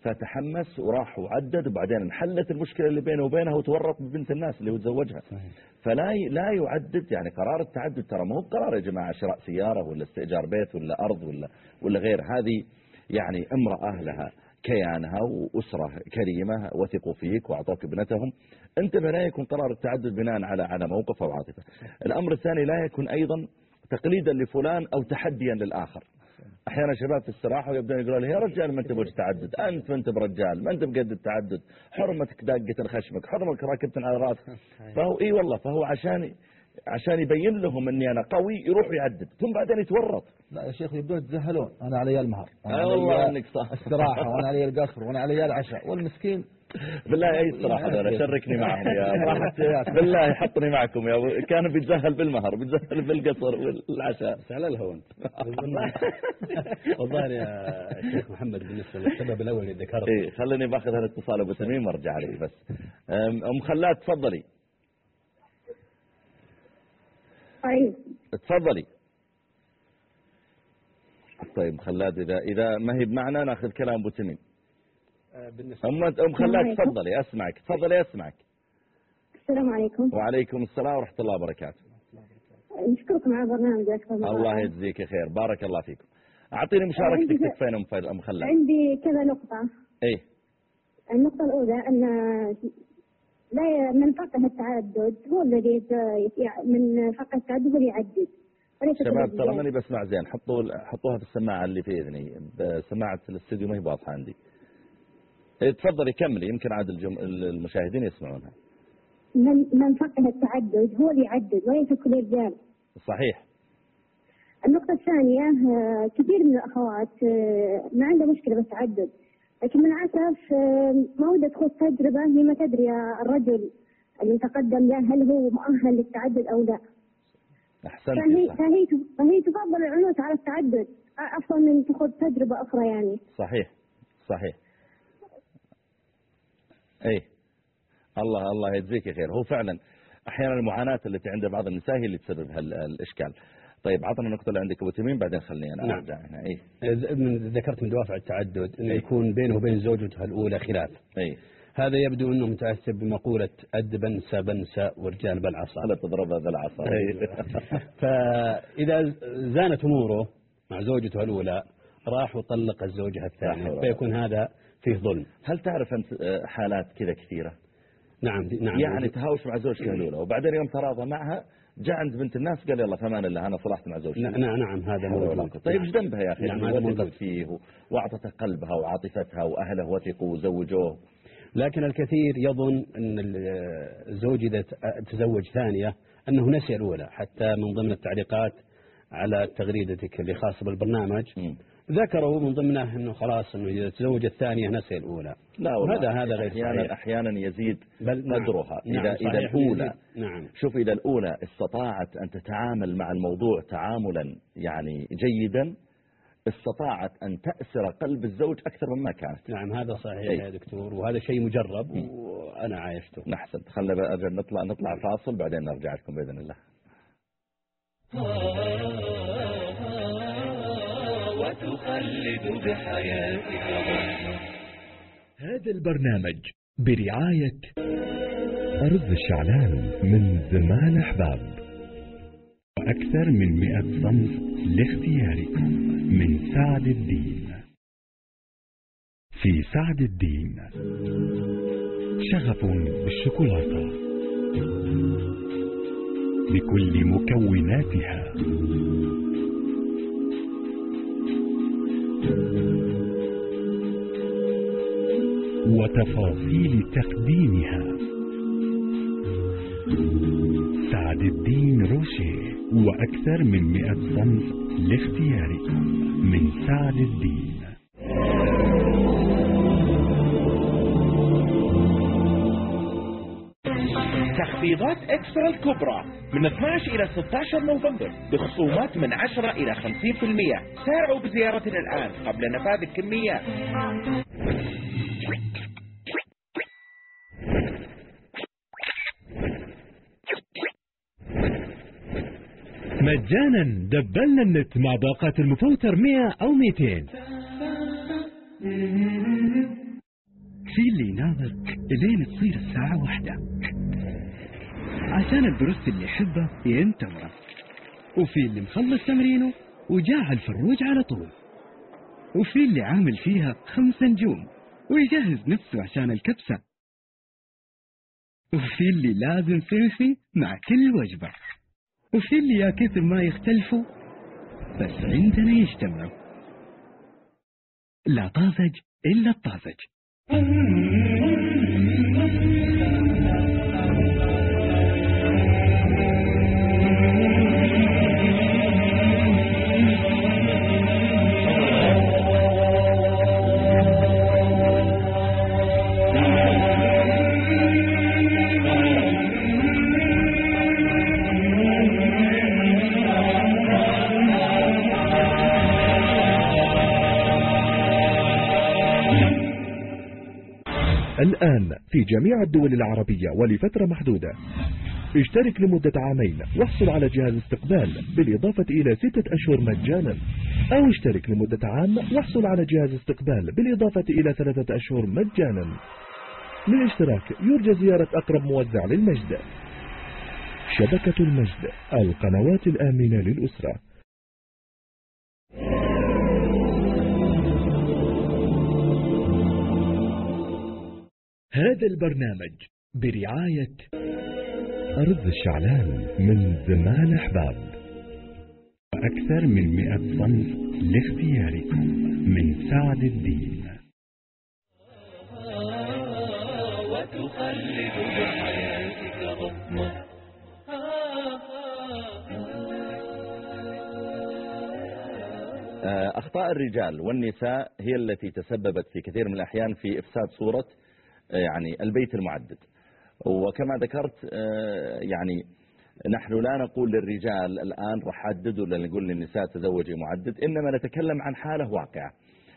فتحمس وراح وعدد، وبعدين انحلت المشكلة اللي بينه وبينها وتورط ببنت الناس اللي هو تزوجها. فلا يعدد. يعني قرار التعدد ترى ما هو قرار يا جماعة شراء سيارة ولا استئجار بيت ولا أرض ولا غير. هذه يعني امرأة لها كيانها وأسرة كريمة وثقوا فيك وأعطوك ابنتهم. انتبه، لا يكون قرار التعدد بناء على موقف أو عاطفة. الأمر الثاني لا يكون أيضا تقليدا لفلان أو تحديا للآخر. أحيانا شباب في الصراحة ويبدأون يقولوا لي يا رجال ما أنت بوجه تعدد، أنت برجال ما أنت بقد التعدد، حرمتك داقة خشمك، حرمك راكبت على راسك. فهو إيه والله، فهو عشان يبين لهم أني أنا قوي يروح يعدد ثم بعدين يتورط.
لا يا شيخ يبدون يتزهلون، أنا علي المهر،
والله أنك صح،
استراحة، وأنا علي القصر، وأنا علي العشاء، والمسكين بالله
أي الصراحة هذول شركني معهم يا بالله حطني معكم يا أبو. كان بيتزهل بالمهر، بيتزهل بالقصر والعشاء.
على الهون والله يا شيخ محمد بالنسبة للسبب الأول اللي ذكرته.
إيه خليني باخذ هالاتصال أبو تميم وارجع عليه بس. أم خلات تفضلي. تفضلي. طيب خلاد إذا ما هي بمعنا ناخذ كلام أبو تميم. أم خلاد تفضلي أسمعك. تفضلي أسمعك.
السلام عليكم.
وعليكم السلام ورحمة الله وبركاته.
نشكركم على برنامجك.
الله يجزيك خير، بارك الله فيكم. أعطيني مشاركتك تكفين أم خلاد.
عندي كذا نقطة.
إيه.
النقطة الأولى أن من فقه التعدد هو الذي من فقه التعدد هو اللي يعدد.
شباب ترى ماني بسمع زين، حطوها في السماعة اللي في إذني، سماعة الاستوديو ما هي واضحة عندي. تفضلي كملي يمكن عاد المشاهدين يسمعونها.
من فقه التعدد هو اللي يعدد وليس كل الرجال.
صحيح.
النقطة الثانية كثير من الأخوات ما عنده مشكلة بالتعدد، لكن من الأسف ما ودها تخوض تجربة هي ما تدري الرجل اللي تقدم له هل هو مؤهل للتعدد أو لا. فهي تفضل العنوس على التعدد أفضل من تخوض تجربة أخرى يعني.
صحيح. ايه الله يجزيك خير. هو فعلا احيانا المعاناة التي عند بعض النساء هي اللي تسبب هالاشكال. طيب عطنا النقطة اللي عندك ابو تميم بعدين خليني انا ارجع هنا.
ذكرت من دوافع التعدد انه يكون بينه وبين زوجته الاولى خلاف. هذا يبدو انه متاثر بمقولة ادب انسى بنسى ورجال بالعصا.
لا تضربها بالعصا.
فاذا زانت اموره مع زوجته الاولى راح وطلق الزوجة الثانية فيكون هذا فيه ظلم.
هل تعرف أنت حالات كذا كثيرة؟
نعم
يعني تهاوش مع زوجته الأولى وبعدين يوم تراضى معها جاء عند بنت الناس قال يلا فمان الله أنا صلحت مع زوجتي.
نعم هذا موجود.
طيب ايش ذنبها يا أخي؟
هذا موجود
فيه وأعطته قلبها وعاطفتها وأهله وثقوا وزوجوه.
لكن الكثير يظن أن الزوج إذا تزوج ثانية أنه نسي الأولى. حتى من ضمن التعليقات على تغريدتك اللي خاصة بالبرنامج ذكروا من ضمنه أنه خلاص أنه إذا تزوج الثانية نسي الأولى.
لا
هذا غير صحيح.
أحيانا يزيد قدرها. إذا الأولى شوف إذا الأولى استطاعت أن تتعامل مع الموضوع تعاملا يعني جيدا استطاعت أن تأسر قلب الزوج أكثر مما كانت.
نعم هذا صحيح يا دكتور وهذا شيء مجرب وأنا عايشته.
نحسن. خلنا أجل نطلع فاصل بعدين نرجع لكم بإذن الله.
وتخلد بحياتك.
هذا البرنامج برعاية أرز الشعلان من زمان أحباب وأكثر من 100 صنف لاختياركم من سعد الدين. في سعد الدين شغف بالشوكولاتة بكل مكوناتها وتفاصيل تقديمها. سعد الدين روشيه وأكثر من 100 صنف لاختياركم من سعد الدين.
تخفيضات اكسترا الكبرى من 12 إلى 16 نوفمبر بخصومات من 10 إلى 50%. سارعوا بزيارتنا الآن قبل نفاذ الكميات.
مجانا دبلنا النت مع باقات المفوتر 100 أو 200.
وفي اللي ينامك لين تصير الساعة 1 عشان الدروس اللي يحبه ينتظره، وفي اللي مخلص تمرينه وجاع الفروج على طول، وفي اللي عامل فيها 5 نجوم ويجهز نفسه عشان الكبسة، وفي اللي لازم سيلفي مع كل وجبة، وفي اللي يا كثر ما يختلفوا بس عندنا يجتمعوا. لا طازج إلا الطازج.
الآن في جميع الدول العربية ولفترة محدودة. اشترك لمدة 2 عام واحصل على جهاز استقبال بالإضافة إلى 6 أشهر مجانا، أو اشترك لمدة 1 عام واحصل على جهاز استقبال بالإضافة إلى 3 أشهر مجانا. للاشتراك يرجى زيارة أقرب موزع للمجد. شبكة المجد، القنوات الآمنة للأسرة.
هذا البرنامج برعاية
أرز الشعلان من زمان أحباب،
أكثر من 100 صنف لاختياركم من سعد الدين.
وتخلد بحياتك بصمة.
أخطاء الرجال والنساء هي التي تسببت في كثير من الأحيان في إفساد صورة يعني البيت المعدد. وكما ذكرت يعني نحن لا نقول للرجال الآن رح حددوا لأن نقول للنساء تزوجي معدد، إنما نتكلم عن حالة واقعة.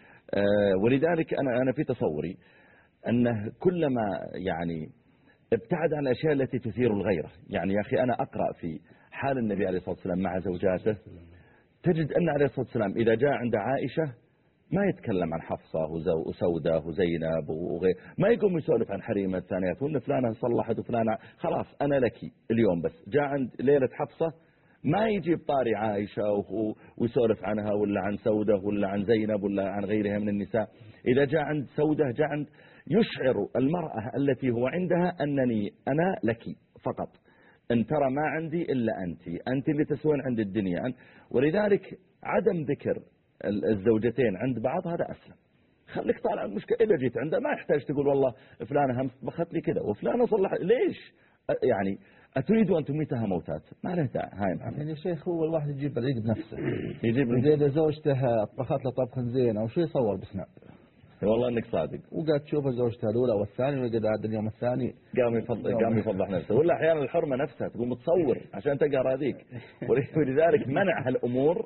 ولذلك أنا في تصوري أنه كلما يعني ابتعد عن الأشياء التي تثير الغيرة. يعني يا أخي أنا أقرأ في حال النبي عليه الصلاة والسلام مع زوجاته، تجد أن عليه الصلاة والسلام إذا جاء عند عائشة ما يتكلم عن حفصة وسودة وزينب وغير، ما يقوم يسولف عن حريمة الثانيات وإن فلانة صلحت وفلانة خلاص أنا لك اليوم. بس جاء عند ليلة حفصة ما يجيب طاري عائشة ويسولف عنها ولا عن سودة ولا عن زينب ولا عن غيرها من النساء. إذا جاء عند سودة جاء عند يشعر المرأة التي هو عندها أنني أنا لك فقط، إن ترى ما عندي إلا أنت اللي تسوين عند الدنيا. ولذلك عدم ذكر الزوجتين عند بعض هذا أسلم. خليك طالع المشكلة، إذا جيت عنده ما يحتاج تقول والله فلانة همس بخت لي كذا وفلانة صلح. ليش يعني أتريد أن تميتها موتات؟ ما له داعي. هاي محمد
يعني شيخ هو الواحد يجيب العيد بنفسه،
يجيب
إذا زوجته طبخت له طبخ زين أو شيء صور بسناب
والله انك صادق،
وقاعد تشوف زوجته الاولى والثانيه وقاعد عاد اليوم الثاني
قام يفضح نفسه، ولا احيانا الحرمه نفسها تقوم تصور عشان تقهر هذيك. ولذلك منع هالامور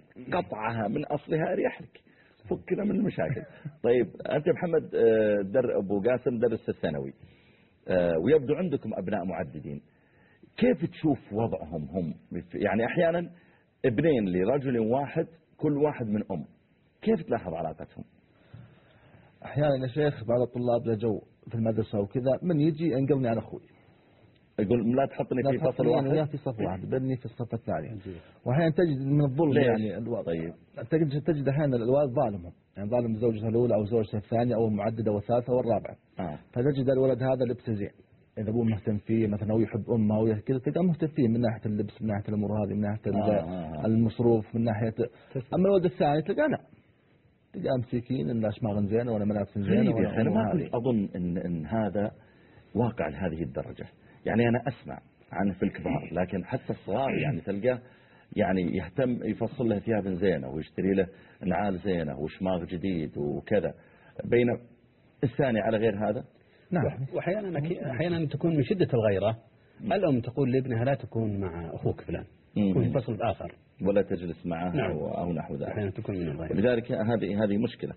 قطعها من اصلها اريح لك، فكنا من المشاكل. طيب انت محمد ابو قاسم درس الثانوي ويبدو عندكم ابناء معددين، كيف تشوف وضعهم هم؟ يعني احيانا ابنين لرجل واحد كل واحد من كيف تلاحظ علاقتهم؟
احيانا يا شيخ بعض الطلاب له جو في المدرسه وكذا من يجي انقلني على اخوي،
يقول لا تحطني في فصل واحد،
لا في صف واحد بني في الصف الثاني. واحيانا تجد من الظلم يعني الوالد.
طيب
تجد احيانا الوالد ظالمهم، يعني ظالم زوجته الاولى او زوجته الثانيه او المعدده والثالثه والرابعه. فتجد الولد هذا لبسه زين، اذا ابوه مهتم فيه مثلا او يحب امه او كذا تلقاه مهتم فيه من ناحيه اللبس، من ناحيه الامور هذه، من ناحيه المصروف، من ناحيه. اما الولد الثاني تلقاه لا، تلقاه مسكين ان اشماغ زينه ولا ملابس زينه.
انا ما كنت اظن ان هذا واقع لهذه الدرجه. يعني انا اسمع عنه في الكبار، لكن حتى الصغار يعني تلقاه يعني يهتم يفصل له ثياب زينه ويشتري له نعال زينه وشماغ جديد وكذا، بين الثاني على غير هذا.
نعم. واحيانا تكون من شده الغيره الام تقول لابنها لا تكون مع اخوك فلان، تكون في فصل اخر
ولا تجلس معه.
نعم.
أو نحو ذلك.
أحيانا تكون من الغير.
لذلك هذه مشكلة.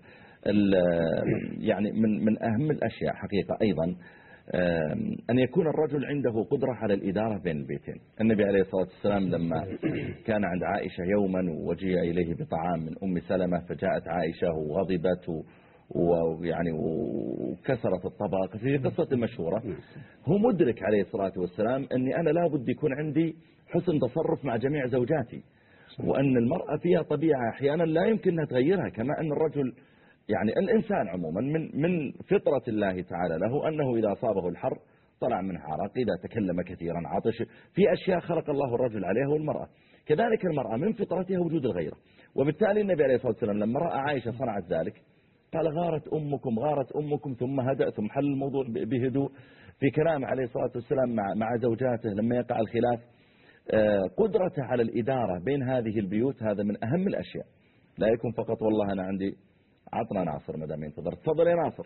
يعني من أهم الأشياء حقيقة أيضا أن يكون الرجل عنده قدرة على الإدارة بين البيتين. النبي عليه الصلاة والسلام لما كان عند عائشة يوما وجيء إليه بطعام من أم سلمة، فجاءت عائشة وغضبت ويعني وكسرت الطبق في قصة مشهورة. هو مدرك عليه الصلاة والسلام أني أنا لابد يكون عندي حسن تصرف مع جميع زوجاتي، وأن المرأة فيها طبيعة أحيانا لا يمكن أن تغيرها، كما أن الرجل يعني الإنسان عموما من فطرة الله تعالى له أنه إذا أصابه الحر طلع منه عرق، إذا تكلم كثيرا عطش، في أشياء خلق الله الرجل عليها والمرأة. كذلك المرأة من فطرتها وجود الغيرة، وبالتالي النبي عليه الصلاة والسلام لما رأى عائشة صنعت ذلك قال غارت أمكم، ثم هدأ، ثم حل الموضوع بهدوء في كلام عليه الصلاة والسلام مع زوجاته لما يقع الخلاف. قدرته على الإدارة بين هذه البيوت هذا من أهم الأشياء. لا يكون فقط والله أنا عندي. عطنا ناصر مدام ينتظر. تفضل يا ناصر.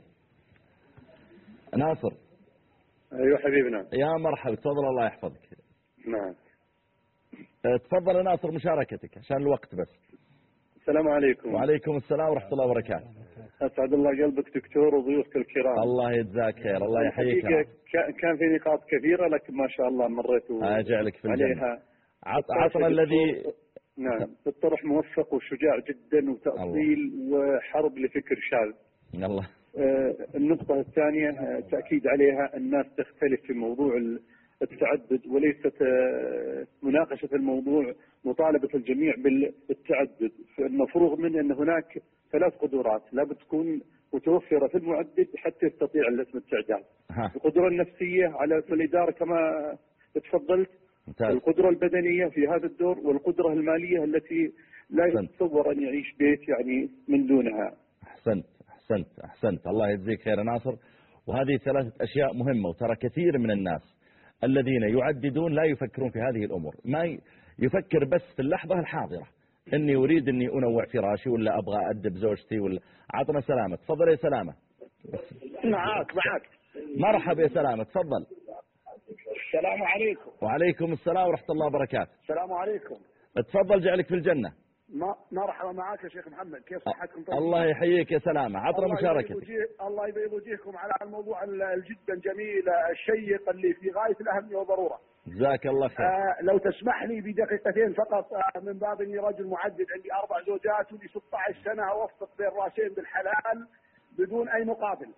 ناصر.
أيوة حبيبنا.
يا مرحبا، تفضل الله يحفظك.
نعم.
تفضل يا ناصر مشاركتك عشان الوقت بس.
السلام عليكم.
وعليكم السلام ورحمة الله وبركاته.
أسعد الله قلبك دكتور وضيوفك الكرام.
الله يجزاك خير. الله يحييك.
كان في نقاط كثيرة لكن ما شاء الله مريت
أجعلك في الجنة.
عليها.
عطنا الذي.
نعم. الطرح موفق وشجاع جدا وتأصيل وحرب لفكر شاذ.
الله.
النقطة الثانية تأكيد عليها الناس تختلف في موضوع التعدد، وليست مناقشة الموضوع مطالبة الجميع بالتعدد. فالمفروغ من أن هناك 3 قدرات لابد تكون متوفرة في المعدد حتى يستطيع الاسم التعداد. القدرة النفسية على الإدارة كما تفضلت، القدرة البدنية في هذا الدور، والقدرة المالية التي لا يتصور أن يعيش بيت يعني من دونها.
أحسنت. الله يجزيك خير ناصر. وهذه 3 أشياء مهمة، وترى كثير من الناس الذين يعددون لا يفكرون في هذه الأمور، ما يفكر بس في اللحظة الحاضرة إني أريد إني أنوع فراشي ولا أبغى أدب زوجتي ولا. عطنا سلامة. تفضل يا سلامة.
معك.
مرحبا يا سلامة، تفضل.
السلام عليكم.
وعليكم السلام ورحمة الله وبركاته.
السلام عليكم.
تفضل جعلك في الجنة.
مرحبا معك يا شيخ محمد، كيف صحتكم؟ طيب.
الله يحييك يا سلامة. عطنا مشاركتك.
الله يبيض وجهكم على الموضوع الجدا جميل الشيق اللي في غاية الأهمية والضرورة.
جزاك الله خير.
لو تسمح لي بدقيقتين فقط، من باب اني رجل معدد عندي 4 زوجات ولي 16 سنة اوفق بين راسين بالحلال بدون اي مقابل.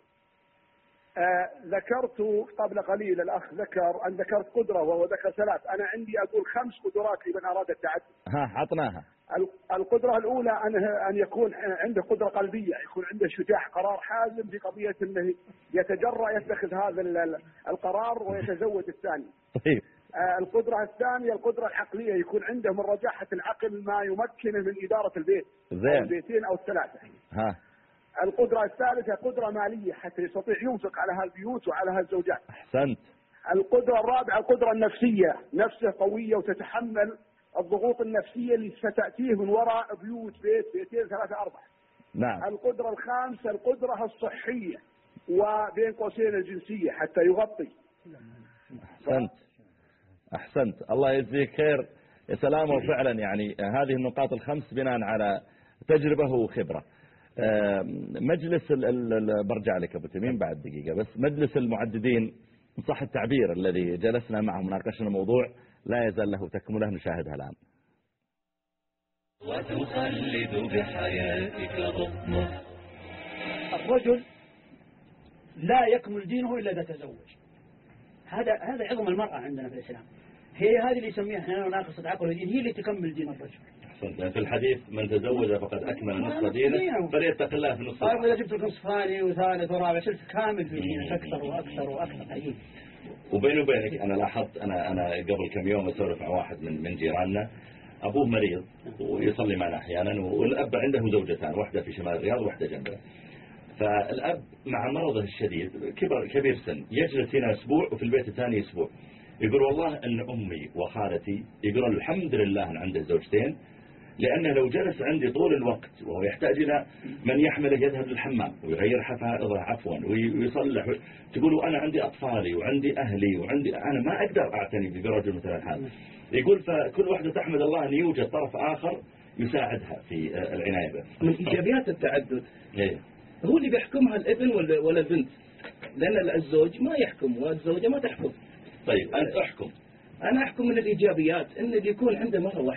ذكرت قبل قليل الأخ ذكرت قدرة وهو ذكر 3. أنا عندي أقول 5 قدرات لمن أراد التعدد.
عطناها.
القدرة الأولى أن يكون عنده قدرة قلبية، يكون عنده شجاع، قرار حازم في قضية أنه يتجرأ يتخذ هذا القرار ويتزوج الثاني.
طيب.
القدرة الثانية القدرة العقلية، يكون عنده من رجاحة العقل ما يمكنه من إدارة البيت. أو البيتين أو ال3. القدرة الثالثة قدرة مالية حتى يستطيع ينفق على هالبيوت وعلى هالزوجات.
أحسنت.
القدرة الرابعة القدرة النفسية، نفسه قوية وتتحمل الضغوط النفسية اللي ستأتيه من وراء بيت بيتين 3 4.
نعم.
القدرة الخامسة القدرة الصحية وبين قوسين الجنسية حتى يغطي.
أحسنت. الله يجزيك خير يا سلامة. وفعلا يعني هذه النقاط ال5 بناء على تجربة وخبرة. مجلس برجع لك أبو تميم بعد دقيقة بس. مجلس المعددين إن صح التعبير الذي جلسنا معهم وناقشنا الموضوع لا يزال له تكمله، نشاهدها الآن.
وتخلد بحياتك بطنه.
الرجل لا يكمل دينه إلا إذا تزوج. هذا عظم المرأة عندنا في الإسلام. هي هذه اللي يسميها احنا ناقصة عقل ودين، هي اللي تكمل دين الرجل.
في الحديث من تزوج فقد أكمل نصف دينه فليتق الله في نصف.
طيب إذا جبت لك نصف ثاني وثالث ورابع صرت كامل في دينك أكثر وأكثر وأكثر. أيه.
وبيني وبينك أنا لاحظت أنا قبل كم يوم أسولف مع واحد من جيراننا، أبوه مريض ويصلي معنا أحيانا، والأب عنده زوجتان، واحدة في شمال الرياض وواحدة جنبه. فالأب مع مرضه الشديد كبير سن يجلس هنا أسبوع وفي البيت الثاني أسبوع. يقول والله أن أمي وخالتي يقولون الحمد لله أن عنده زوجتين، لأنه لو جلس عندي طول الوقت وهو يحتاج إلى من يحمله يذهب للحمام ويغير حفائظه عفوا ويصلح. تقول أنا عندي أطفالي وعندي أهلي وعندي أنا ما أقدر أعتني برجل مثل هذا. يقول فكل واحدة تحمد الله أن يوجد طرف آخر يساعدها في العناية به.
من إيجابيات التعدد
إيه؟
هو اللي بيحكمها الابن ولا البنت، لأن الزوج ما يحكم والزوجة ما تحكم.
طيب أنت أحكم.
أنا أحكم من الإيجابيات إن اللي يكون عنده مرة واحدة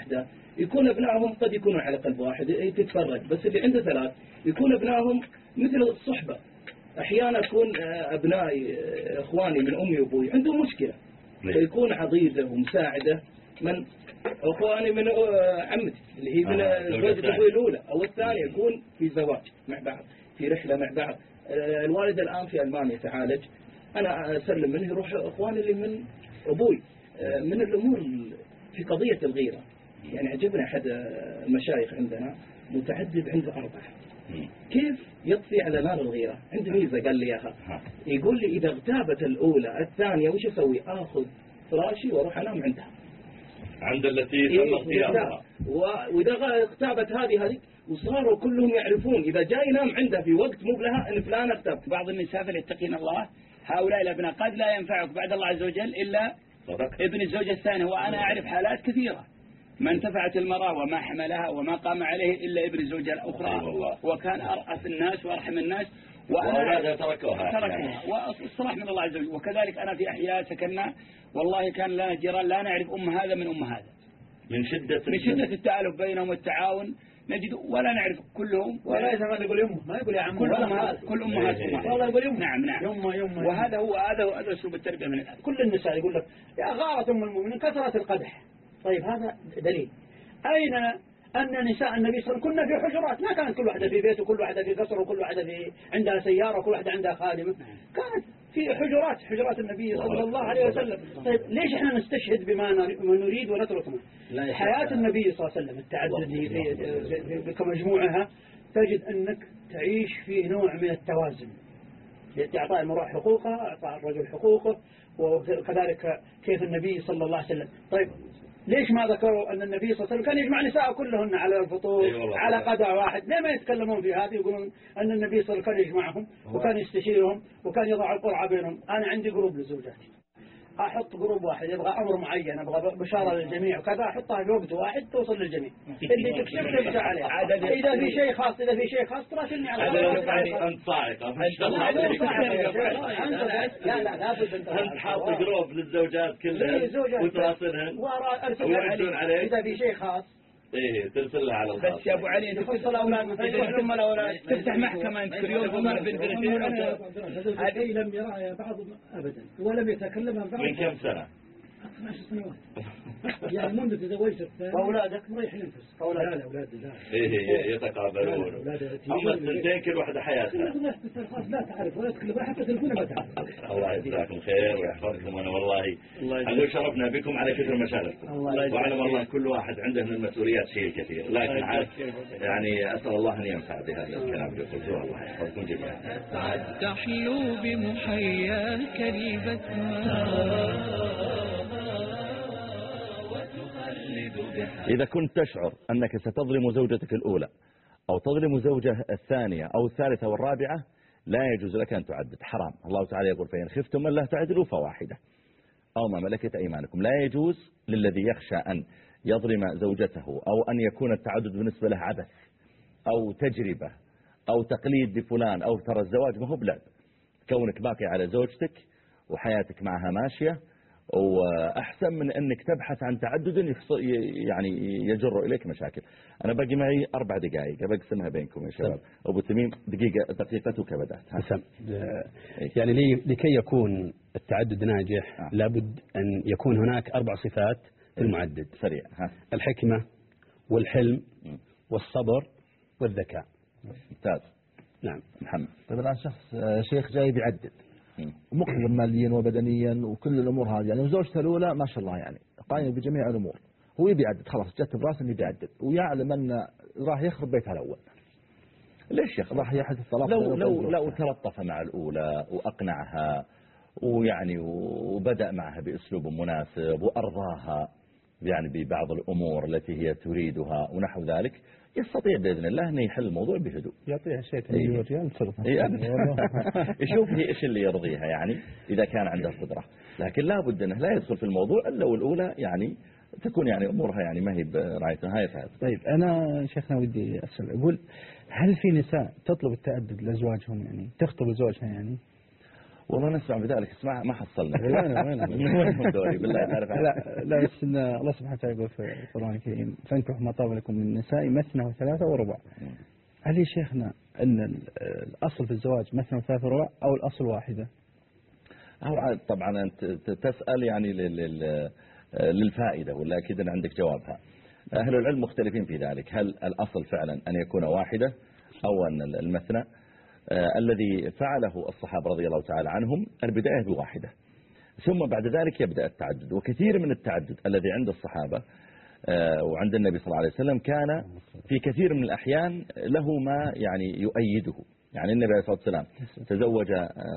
يكون أبنائهم قد يكونوا على قلب واحد تتفرج، بس اللي عنده 3 يكون أبنائهم مثل الصحبة. أحيانا يكون أبنائي إخواني من أمي وأبوي عندهم مشكلة، فيكون عضيزة ومساعدة من أخواني من عمتي اللي هي من زوجة أبوي الأولى أو الثانية، يكون في زواج مع بعض، في رحلة مع بعض. الوالدة الآن في ألمانيا تعالج، أنا أسلم منه يروح أخواني اللي من أبوي. من الأمور في قضية الغيرة، يعني عجبنا أحد المشايخ عندنا متعدد عنده 4، كيف يطفي على نار الغيرة؟ عنده ميزة قال لي إياها، يقول لي إذا اغتابت الأولى الثانية وش أسوي؟ آخذ فراشي وأروح أنام عندها
عند التي تم اغتيابها،
وإذا اغتابت هذه وصاروا كلهم يعرفون إذا جاي ينام عندها في وقت مو لها أن فلان اغتاب.
بعض النساء فليتقين الله، هؤلاء الأبناء قد لا ينفعك بعد الله عز وجل إلا ابن الزوجة الثانية. وأنا أعرف حالات كثيرة ما انتفعت المرأة وما حملها وما قام عليه إلا ابن الزوجة الأخرى، وكان أرأف الناس وأرحم الناس،
وأولادها تركوها
والصلاح من الله عز وجل. وكذلك أنا في أحياء سكننا والله كان لنا جيران لا نعرف أم هذا من أم هذا، من شدة التألف بينهم والتعاون نجد ولا نعرف كلهم،
ولا يسمى يقول يمه، ما يقول يا عم،
كل أمهات
والله يقول يمه.
نعم
يمه.
وهذا هو أسلوب التربية من الآن.
كل النساء يقول لك يا غارت أم المؤمنين كثرة القدح. طيب هذا دليل أين أن نساء النبي صلى الله عليه وسلم كنا في حجرات، ما كانت كل واحدة في بيت وكل واحدة في قصر وكل واحدة في عندها سيارة وكل واحدة عندها خادمة، كانت في حجرات النبي صلى الله عليه وسلم. طيب ليش احنا نستشهد بما نريد ونترك ما حياة النبي صلى الله عليه وسلم التعدد كمجموعها، تجد أنك تعيش في نوع من التوازن، إعطاء المرأة حقوقها، إعطاء الرجل حقوقه، وكذلك كيف النبي صلى الله عليه وسلم. طيب ليش ما ذكروا أن النبي صلى الله عليه وسلم كان يجمع نساء كلهن على الفطور على قدع واحد؟ ليه ما يتكلمون في هذا؟ يقولون أن النبي صلى الله عليه وسلم كان يجمعهم وكان يستشيرهم وكان يضع القرعة بينهم. أنا عندي جروب لزوجاتي، أحط جروب واحد يبغى أمر معين، أبغى بشارة للجميع وكذا، أحطها في وقت واحد توصل للجميع، اللي تكشف تمشى عليه. إذا في شيء خاص تراسلني على
أنت صاعقة
لا
أنت حاط جروب للزوجات كلها وتراسلهن ويرسلون عليك.
إذا في شيء خاص
ترسل لها على الخاص.
بس يا أبو علي تفصل أولاد تفتح محكمة أنت كل يوم وما بنتين.
هذه لم يرى بعضهم أبدا ولم يتكلم عن بعض.
من كم سنة؟
12 سنوات. يعني منذ تزوجت
أولادك
مريح نفس. لا أولادي لا.
يتقابلون. أما الثنتين كل واحدة حياتها.
لا تعرف ولا تتكلم حتى تلفونه ما تعرف.
الله يجزاكم خير ويحفظكم. أنا والله أقول شرفنا بكم على كثر مشارككم. وأعلم والله كل واحد عنده من المسؤوليات شيء كثير، لكن عاد يعني أسأل الله أن ينفع بهذا الكلام اللي قلتوه. الله يحفظكم جميعا.
تحلو بمحياك البسمة.
إذا كنت تشعر أنك ستظلم زوجتك الأولى أو تظلم زوجة الثانية أو الثالثة والرابعة، لا يجوز لك أن تعدد، حرام. الله تعالى يقول فإن خفتم ألا تعدلوا فواحدة أو ما ملكت أيمانكم. لا يجوز للذي يخشى أن يظلم زوجته أو أن يكون التعدد بالنسبة له عبث أو تجربة أو تقليد لفلان أو ترى الزواج ما هو بلعب. كونك باقي على زوجتك وحياتك معها ماشية وأحسن من أنك تبحث عن تعدد يعني يجر إليك مشاكل. أنا باقي معي 4 دقائق بقسمها بينكم يا شباب. أبو تميم دقيقتك بدأت.
يعني لكي يكون التعدد ناجح لابد أن يكون هناك 4 صفات في المعدد.
سريع.
الحكمة والحلم والصبر والذكاء.
ممتاز.
نعم
محمد.
طيب الآن شيخ جاي بيعدد مقدر ماليا وبدنيا وكل الأمور هذه، يعني وزوجته الأولى ما شاء الله يعني قائمة بجميع الأمور، هو يبي يعدد خلاص جت براسه انه يعدد ويعلم أن راح يخرب بيتها الأول.
ليش يخرب؟
راح يحدث الطلاق.
لو تلطف مع الأولى وأقنعها ويعني وبدأ معها بأسلوب مناسب وأرضاها يعني ببعض الأمور التي هي تريدها ونحو ذلك، يستطيع بإذن الله أن يحل الموضوع بهدوء.
يعطيها شيء الرجال
يشوف هي إيش اللي يرضيها يعني إذا كان عندها قدرة، لكن لا بد أنه لا يدخل في الموضوع إلا والأولى يعني تكون يعني أمورها يعني ما هي برايتها. هاي فعلا.
طيب أنا شيخنا ودي أسأل أقول هل في نساء تطلب التعدد لأزواجهم يعني تخطب زوجها يعني؟
والله نسمع بذلك اسمع ما حصلنا.
وين دوري بالله تعرف. لا بس إن الله سبحانه وتعالى يقول في القرآن الكريم فانكحوا ما طاب لكم من النساء مثنى وثلاثة ورباع. هل شيخنا أن الأصل في الزواج مثنى وثلاثة ورباع أو الأصل واحدة؟
طبعا أنت تسأل يعني للفائدة ولا أكيد أن عندك جوابها. أهل العلم مختلفين في ذلك، هل الأصل فعلا أن يكون واحدة أو أن المثنى. الذي فعله الصحابة رضي الله تعالى عنهم البداية بواحدة، ثم بعد ذلك يبدأ التعدد. وكثير من التعدد الذي عند الصحابة وعند النبي صلى الله عليه وسلم كان في كثير من الأحيان له ما يعني يؤيده. يعني النبي عليه الصلاة والسلام تزوج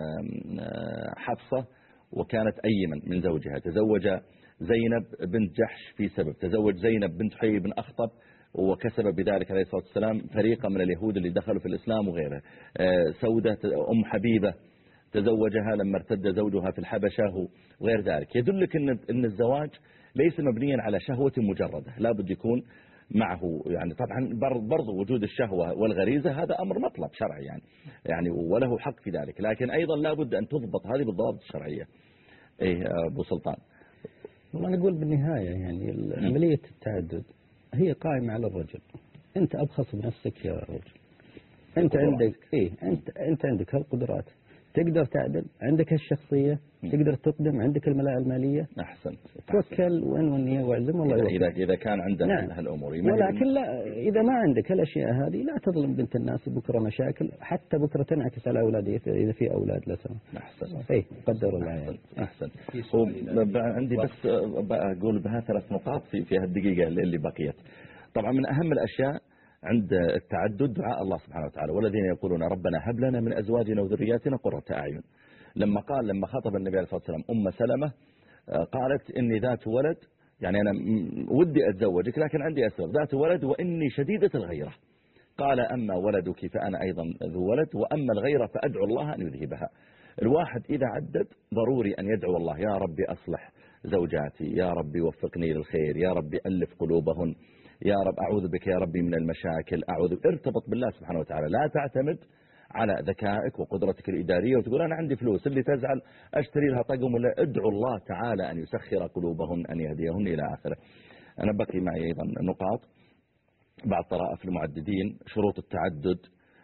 حفصة وكانت أيمن من زوجها، تزوج زينب بنت جحش في سبب، تزوج زينب بنت حيي بن أخطب وكسب بذلك عليه الصلاة والسلام فريقا من اليهود اللي دخلوا في الإسلام وغيره. سودة أم حبيبة تزوجها لما ارتد زوجها في الحبشة وغير ذلك. يدلك أن الزواج ليس مبنيا على شهوة مجردة، لا بد يكون معه يعني طبعا برضو وجود الشهوة والغريزة هذا أمر مطلب شرعي يعني وله حق في ذلك، لكن أيضا لا بد أن تضبط هذه بالضوابط الشرعية. إيه أبو سلطان.
والله نقول بالنهاية يعني عملية التعدد هي قائمة على الرجل. أنت أبخص بنفسك يا رجل، أنت عندك أنت عندك هالقدرات، تقدر تعدل، عندك الشخصية، تقدر تقدم، عندك الملاءة المالية.
أحسن.
توكل وين والنية واعزم والله يوفقك.
إذا كان عندك
نعم.
هالأمور.
ولكن لا، إذا ما عندك هالأشياء هذه لا تظلم بنت الناس بكرة مشاكل، حتى بكرة تنعكس على أولادي إذا في أولاد لسنا.
أحسن.
إيه قدر الله يعني.
أحسن. عندي بس أقول بها 3 نقاط في هالدقيقة اللي بقيت. طبعا من أهم الأشياء عند التعدد دعاء الله سبحانه وتعالى، والذين يقولون ربنا هب لنا من أزواجنا وذرياتنا قرة أعين. لما خطب النبي عليه الصلاة والسلام أم سلمة قالت إني ذات ولد، يعني أنا ودي أتزوجك لكن عندي أسباب، ذات ولد وإني شديدة الغيرة. قال أما ولدك فأنا أيضا ذو ولد، وأما الغيرة فأدعو الله أن يذهبها. الواحد إذا عدد ضروري أن يدعو الله يا ربي أصلح زوجاتي، يا ربي وفقني للخير، يا ربي ألف قلوبهن، يا رب أعوذ بك يا ربي من المشاكل، ارتبط بالله سبحانه وتعالى. لا تعتمد على ذكائك وقدرتك الإدارية وتقول أنا عندي فلوس اللي تزعل أشتري لها طقم، ولا ادعو الله تعالى أن يسخر قلوبهن أن يهديهن إلى آخره. أنا بقي معي أيضا نقاط بعض طرائف المعددين، شروط التعدد،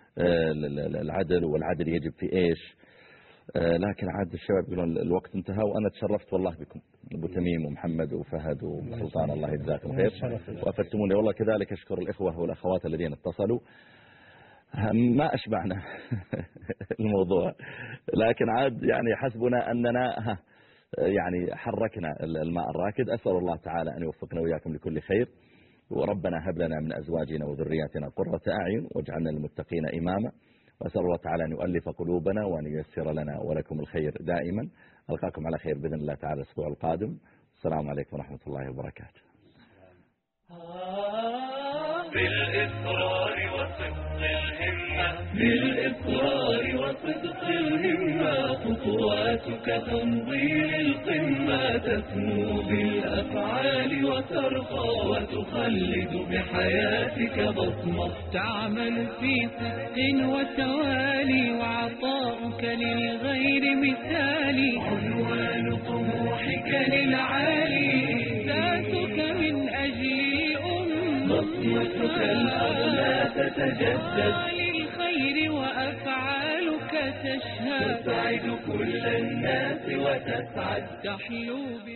العدل، والعدل يجب في إيش. لكن عاد الشباب يقولون الوقت انتهى، وأنا تشرفت والله بكم أبو تميم ومحمد وفهد وسلطان، الله يجزاكم خير وأفدتموني والله. كذلك أشكر الإخوة والأخوات الذين اتصلوا. ما أشبعنا الموضوع، لكن عاد يعني حسبنا أننا يعني حركنا الماء الراكد. أسأل الله تعالى أن يوفقنا وإياكم لكل خير، وربنا هب لنا من أزواجنا وذرياتنا قرة أعين واجعلنا للمتقين إماما. وأسأل الله تعالى أن يؤلف قلوبنا وأن ييسر لنا ولكم الخير دائما. ألقاكم على خير بإذن الله تعالى الأسبوع القادم. السلام عليكم ورحمة الله وبركاته.
بالإصرار وصدق الهمة، بالإصرار وصدق الهمة، خطواتك تمضي للقمة، تسمو بالأفعال وترقى وتخلد بحياتك بصمة، تعمل في صدق وتوالي وعطاؤك للغير مثالي، عنوان طموحك للعالي، ذاتك من أجل بصمتك الأغلى تتجدد للخير وأفعالك تشهد، تسعد كل الناس وتسعد، تحلو